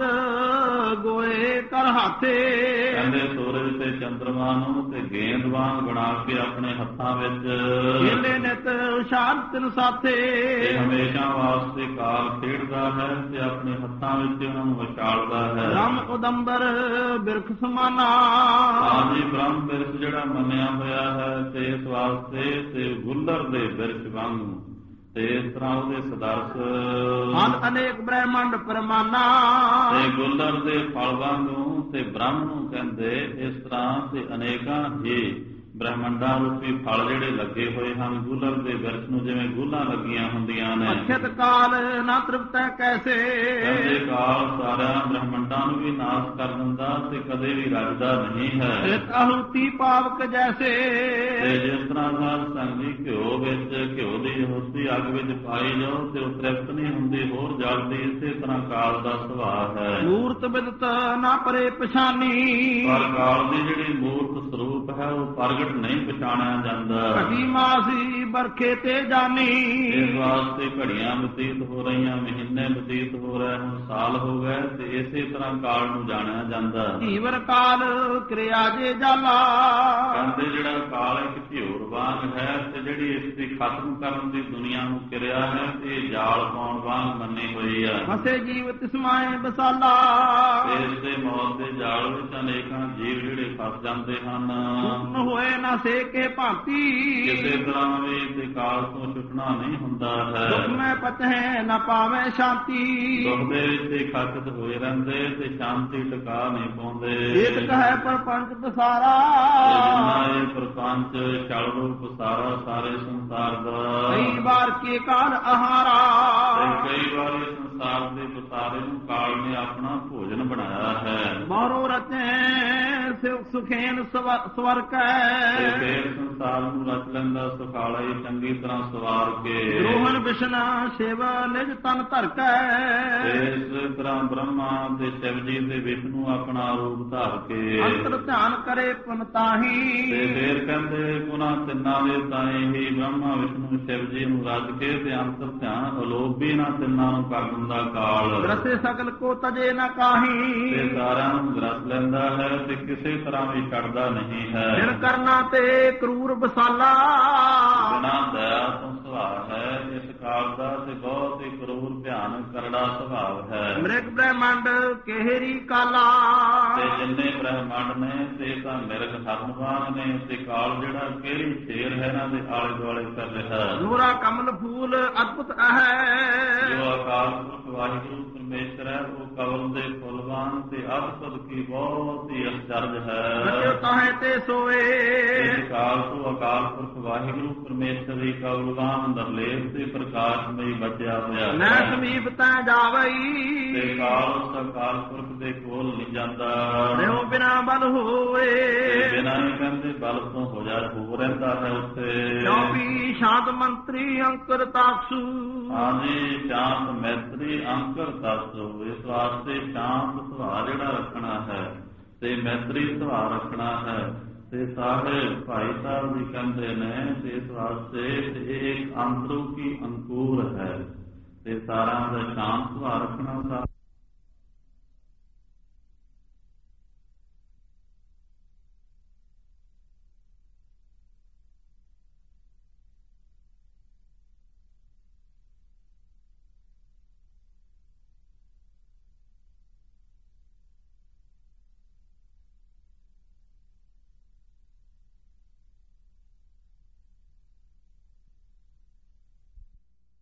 ਗੋਏ ਕਰ ਹਾਥੇ, ਕਹਿੰਦੇ ਸੂਰਜ ਤੇ ਚੰਦਰਮਾ ਨੂੰ ਤੇ ਗੇਂਦ ਵਾਂਗ ਬਣਾ ਕੇ ਆਪਣੇ ਹੱਥਾਂ ਵਿੱਚ ਖੇਲੇ ਨਿਤ ਸ਼ਾਂਤਨ ਸਾਥੇ, ਤੇ ਹਮੇਸ਼ਾ ਵਾਸਤੇ ਕਾਲ ਖੇਡਦਾ ਹੈ ਤੇ ਆਪਣੇ ਹੱਥਾਂ ਵਿੱਚ ਉਹਨਾਂ ਨੂੰ ਵਿਚਾਲਦਾ ਹੈ। ਬ੍ਰਹਮ ਉਦੰਬਰ ਬਿਰਖ ਸਮਾਨਾ, ਹਾਂਜੀ ਬ੍ਰਹਮ ਬਿਰਖ ਜਿਹੜਾ ਮੰਨਿਆ ਹੋਇਆ ਹੈ ਤੇ ਇਸ ਵਾਸਤੇ ਤੇ ਗੁੱਲਰ ਦੇ ਬਿਰਖ ਵਾਂਗੂ, ਤੇ ਇਸ ਤਰ੍ਹਾਂ ਉਹਦੇ ਸਦਰਸ ਹਨ ਅਨੇਕ ਬ੍ਰਹਮੰਡ ਪਰਮਾਨਾ, ਤੇ ਗੁੱਲਰ ਦੇ ਫਲ ਵਾਂਗੂ ਤੇ ਬ੍ਰਹਮ ਨੂੰ ਕਹਿੰਦੇ ਇਸ ਤਰ੍ਹਾਂ ਤੇ ਅਨੇਕਾਂ ਹੀ ਬ੍ਰਹਮੰਡਾਂ ਰੂਪੀ ਫਲ ਜਿਹੜੇ ਲੱਗੇ ਹੋਏ ਹਨ ਗੁੱਲਰ ਦੇ ਬਿਰਖ ਨੂੰ, ਜਿਵੇਂ ਗੁੱਲਾਂ ਲੱਗੀਆਂ ਹੁੰਦੀਆਂ ਨੇ। ਅਖਿਤ ਕਾਲ ਨਾ ਤ੍ਰਿਪਤੈ ਕੈਸੇ, ਕਹਿੰਦੇ ਕਾਲ ਸਾਰਿਆਂ ਬ੍ਰਹਮੰਡਾਂ ਨੂੰ ਵੀ ਨਾਸ ਕਰ ਦਿੰਦਾ ਤੇ ਕਦੇ ਵੀ ਰੱਜਦਾ ਨਹੀਂ ਹੈ। ਇੱਕ ਆਹੂਤੀ ਪਾਵਕ ਜੈਸੇ, ਤੇ ਜਿਸ ਤਰ੍ਹਾਂ ਨਾਲ ਸੰਗੀ ਘਿਓ ਵਿੱਚ ਘਿਓ ਦੀ ਆਹੂਤੀ ਅੱਗ ਵਿੱਚ ਪਾਈ ਜਾਓ ਤੇ ਉਹ ਤ੍ਰਿਪਤ ਨਹੀਂ ਹੁੰਦੀ, ਹੋਰ ਜਲਦੀ, ਇਸੇ ਤਰ੍ਹਾਂ ਕਾਲ ਦਾ ਸੁਭਾਅ ਹੈ। ਮੂਰਤ ਬਿਦਤ ਨਾ ਪਰੇ ਪਛਾਨੀ, ਪਰ ਕਾਲ ਦੀ ਜਿਹੜੀ ਮੂਰਤ ਸਰੂਪ ਹੈ ਉਹ ਪ੍ਰਗਟ ਨਹੀਂ ਪਛਾਣਿਆ ਜਾਂਦਾ। ਘਟੀ ਮਾਸੀ ਬਰਖੇ ਤੇ ਜਾਨੀ, ਇਸ ਵਾਸਤੇ ਘੜੀਆਂ ਬਤੀਤ ਹੋ ਰਹੀਆਂ, ਮਹੀਨੇ ਬਤੀਤ ਹੋ ਰਹੇ, ਹੁਣ ਸਾਲ ਹੋ ਗਏ, ਤੇ ਇਸੇ ਤਰ੍ਹਾਂ ਕਾਲ ਨੂੰ ਜਾਣਿਆ ਜਾਂਦਾ। ਧੀਵਰ ਕਾਲ ਕਿਰਿਆ ਜੇ ਜਾਲਾ, ਕਹਿੰਦੇ ਜਿਹੜਾ ਕਾਲ ਇੱਕ ਝਿਉਰ ਵਾਂਗ ਹੈ ਤੇ ਜਿਹੜੀ ਇਸ ਦੀ ਖਤਮ ਕਰਨ ਦੀ ਦੁਨੀਆ ਨੂੰ ਕਿਰਿਆ ਹੈ ਤੇ ਇਹ ਜਾਲ ਪਾਉਣ ਵਾਂਗ ਮੰਨੀ ਹੋਈ ਹੈ। ਫਸੇ ਜੀਵ ਤਿਸਮਾਏ ਬਸਾਲਾ, ਇਸ ਦੇ ਮੌਤ ਦੇ ਜਾਲ ਵਿੱਚ ਅਨੇਕਾਂ ਜੀਵ ਜਿਹੜੇ ਫਸ ਜਾਂਦੇ ਹਨ। ਹੋਏ ਨਾ ਸੇਕੇ ਭਾਂਤੀ ਕਿਸੇ ਤਰ੍ਹਾਂ ਵੀ ਤੇ ਕਾਲ ਤੋਂ ਛੁੱਟਣਾ ਨਹੀਂ ਹੁੰਦਾ ਹੈ। ਦੁਖ ਮੈਂ ਪਚਹਿ ਨਾ ਪਾਵੇ ਸ਼ਾਂਤੀ ਦੁੱਖ ਦੇ ਵਿੱਚ ਹੀ ਖਚਿਤ ਹੋਏ ਰਹਿੰਦੇ ਤੇ ਸ਼ਾਂਤੀ ਟਿਕਾ ਨਹੀਂ ਪਾਉਂਦੇ। ਏਕ ਕਹੈ ਪਰਪੰਚ ਦਸਾਰਾ ਜਿੰਨਾ ਇਹ ਪ੍ਰਪੰਚ ਛਲ ਰੂਪ ਸਾਰਾ ਸਾਰੇ ਸੰਸਾਰ ਦਾ ਕਈ ਵਾਰ ਕੇ ਕਾਲ ਆਹਾਰਾ ਤੇ ਕਈ ਵਾਰ ਇਸ ਸੰਸਾਰ ਦੇ ਬਸਾਰੇ ਨੂੰ ਕਾਲ ਨੇ ਆਪਣਾ ਭੋਜਨ ਬਣਾਇਆ ਹੈ। ਬਾਹਰੋਂ ਰਚੇ ਸੁਖੇਨ ਸਵਰ ਤੇ ਕੈ ਫੇਰ ਸੰਸਾਰ ਨੂੰ ਰਚ ਲੈਂਦਾ ਸੁਖਾਲਾ ਹੀ ਚੰਗੀ ਤਰ੍ਹਾਂ ਸਵਾਰ ਕੇ ਰੋਹਨ ਬਿਸ਼ਨਾ ਸ਼ਿਵ ਨਿਜ ਤਨ ਧਰ ਕੈ ਤੇ ਇਸ ਤਰ੍ਹਾਂ ਬ੍ਰਹਮਾ ਤੇ ਸ਼ਿਵ ਜੀ ਤੇ ਵਿਸ਼ਨੂੰ ਆਪਣਾ ਰੂਪ ਧਾਰ ਕੇ ਅੰਤਰ ਧਿਆਨ ਕਰੇ ਪੁਨ ਤਾਹੀ ਤੇ ਫੇਰ ਕਹਿੰਦੇ ਗੁਨਾ ਤਿੰਨਾਂ ਦੇ ਤਾਏ ਹੀ ਬ੍ਰਹਮਾ ਵਿਸ਼ਨੂੰ ਸ਼ਿਵ ਜੀ ਨੂੰ ਰਚ ਕੇ ਤੇ ਅੰਤਰ ਧਿਆਨ ਅਲੋਪ ਵੀ ਨਾ ਤਿੰਨਾਂ ਨੂੰ ਕਰ ਦਿੰਦਾ ਕਾਲ ਰਸੇ ਸਗਲ ਕੋ ਤਜੇ ਨਾ ਕਾਹੀ ਤੇ ਸਾਰਿਆਂ ਨੂੰ ਗ੍ਰਸ ਲੈਂਦਾ ਹੈ ਤੇ ਕਿਸੇ ਤਰ੍ਹਾਂ ਵੀ ਛੱਡਦਾ ਨਹੀਂ ਹੈ। ਦਿਨ ਕਰਨਾ ਤੇ ਕਰੂਰ ਬਸਾਲਾ ਬਿਨਾਂ ਦਇਆ ਤੋਂ ਸੁਭਾਅ ਹੈ ਇਸ ਕਾਲ ਦਾ ਤੇ ਬਹੁਤ ਹੀ ਕਰੂਰ ਭਿਆਨਕ ਕਰੜਾ ਸੁਭਾਅ ਹੈ। ਮ੍ਰਿਗ ਬ੍ਰਹਮੰਡ ਕੇਹਰੀ ਕਾਲਾ ਤੇ ਜਿੰਨੇ ਬ੍ਰਹਮੰਡ ਨੇ ਤੇ ਤਾਂ ਮਿਰਗ ਹਰਨਵਾਨ ਨੇ ਤੇ ਕਾਲ ਜਿਹੜਾ ਕਿਹੜੀ ਸ਼ੇਰ ਹੈ ਇਹਨਾਂ ਦੇ ਆਲੇ ਦੁਆਲੇ ਕਰ ਰਿਹਾ ਨੂਰਾ ਕਮਲ ਫੂਲ ਅਦਭੁਤ ਹੈ ਜੋ ਅਕਾਲ ਪੁਰਖ ਵਾਹਿਗੁਰੂ ਪਰਮੇਸ਼ਰ ਹੈ ਉਹ ਕਮਲ ਦੇ ਫੁੱਲਵਾਨ ਤੇ ਅਦਭੁਤ ਕੀ ਬਹੁਤ ਹੀ ਅਚਰਜ ਹੈ। ਤਾਹੇ ਤੇ ਸੋਏ ਇਸ ਕਾਲ ਤੋਂ ਅਕਾਲ ਪੁਰਖ ਵਾਹਿਗੁਰੂ ਪਰਮੇਸ਼ਰ ਦੀ ਕਵਲਵਾਨ ਦਰਲੇਪ ਤੇ ਪ੍ਰਕਾਸ਼ਮਈ ਬਚਿਆ ਹੋਇਆ ਮੈਂ ਸਮੀਪ ਤੈ ਜਾਵਈ ਤੇ ਕਾਲ ਉਸ ਅਕਾਲ ਪੁਰਖ ਦੇ ਕੋਲ ਨਹੀਂ ਜਾਂਦਾ ਰਿਓ ਬਿਨਾ ਬਲ ਹੋਏ ਬਿਨਾਂ ਹੀ ਕਹਿੰਦੇ ਬਲ ਤੋਂ ਹੋ ਰਹਿੰਦਾ ਹੈ ਉੱਥੇ ਕਿਉਂਕਿ ਸ਼ਾਂਤ ਮੰਤਰੀ ਅੰਕਰ ਤਾਕਸੂ ਹਾਂਜੀ ਸ਼ਾਂਤ ਮੈਤਰੀ ਅੰਕਰ ਤਸੋ ਇਸ ਵਾਸਤੇ ਸ਼ਾਂਤ ਸੁਭਾਅ ਜਿਹੜਾ ਰੱਖਣਾ ਹੈ ਤੇ ਮੈਤਰੀ ਸੁਭਾਅ ਰੱਖਣਾ ਹੈ ਤੇ ਸਾਰੇ ਭਾਈ ਸਾਹਿਬ ਜੀ ਕਹਿੰਦੇ ਨੇ ਤੇ ਇਸ ਵਾਸਤੇ ਇਹ ਇੱਕ ਅੰਤਰੂ ਕੀ ਅੰਕੁਰ ਹੈ ਤੇ ਸਾਰਿਆਂ ਦਾ ਸ਼ਾਂਤ ਸੁਭਾਅ ਰੱਖਣਾ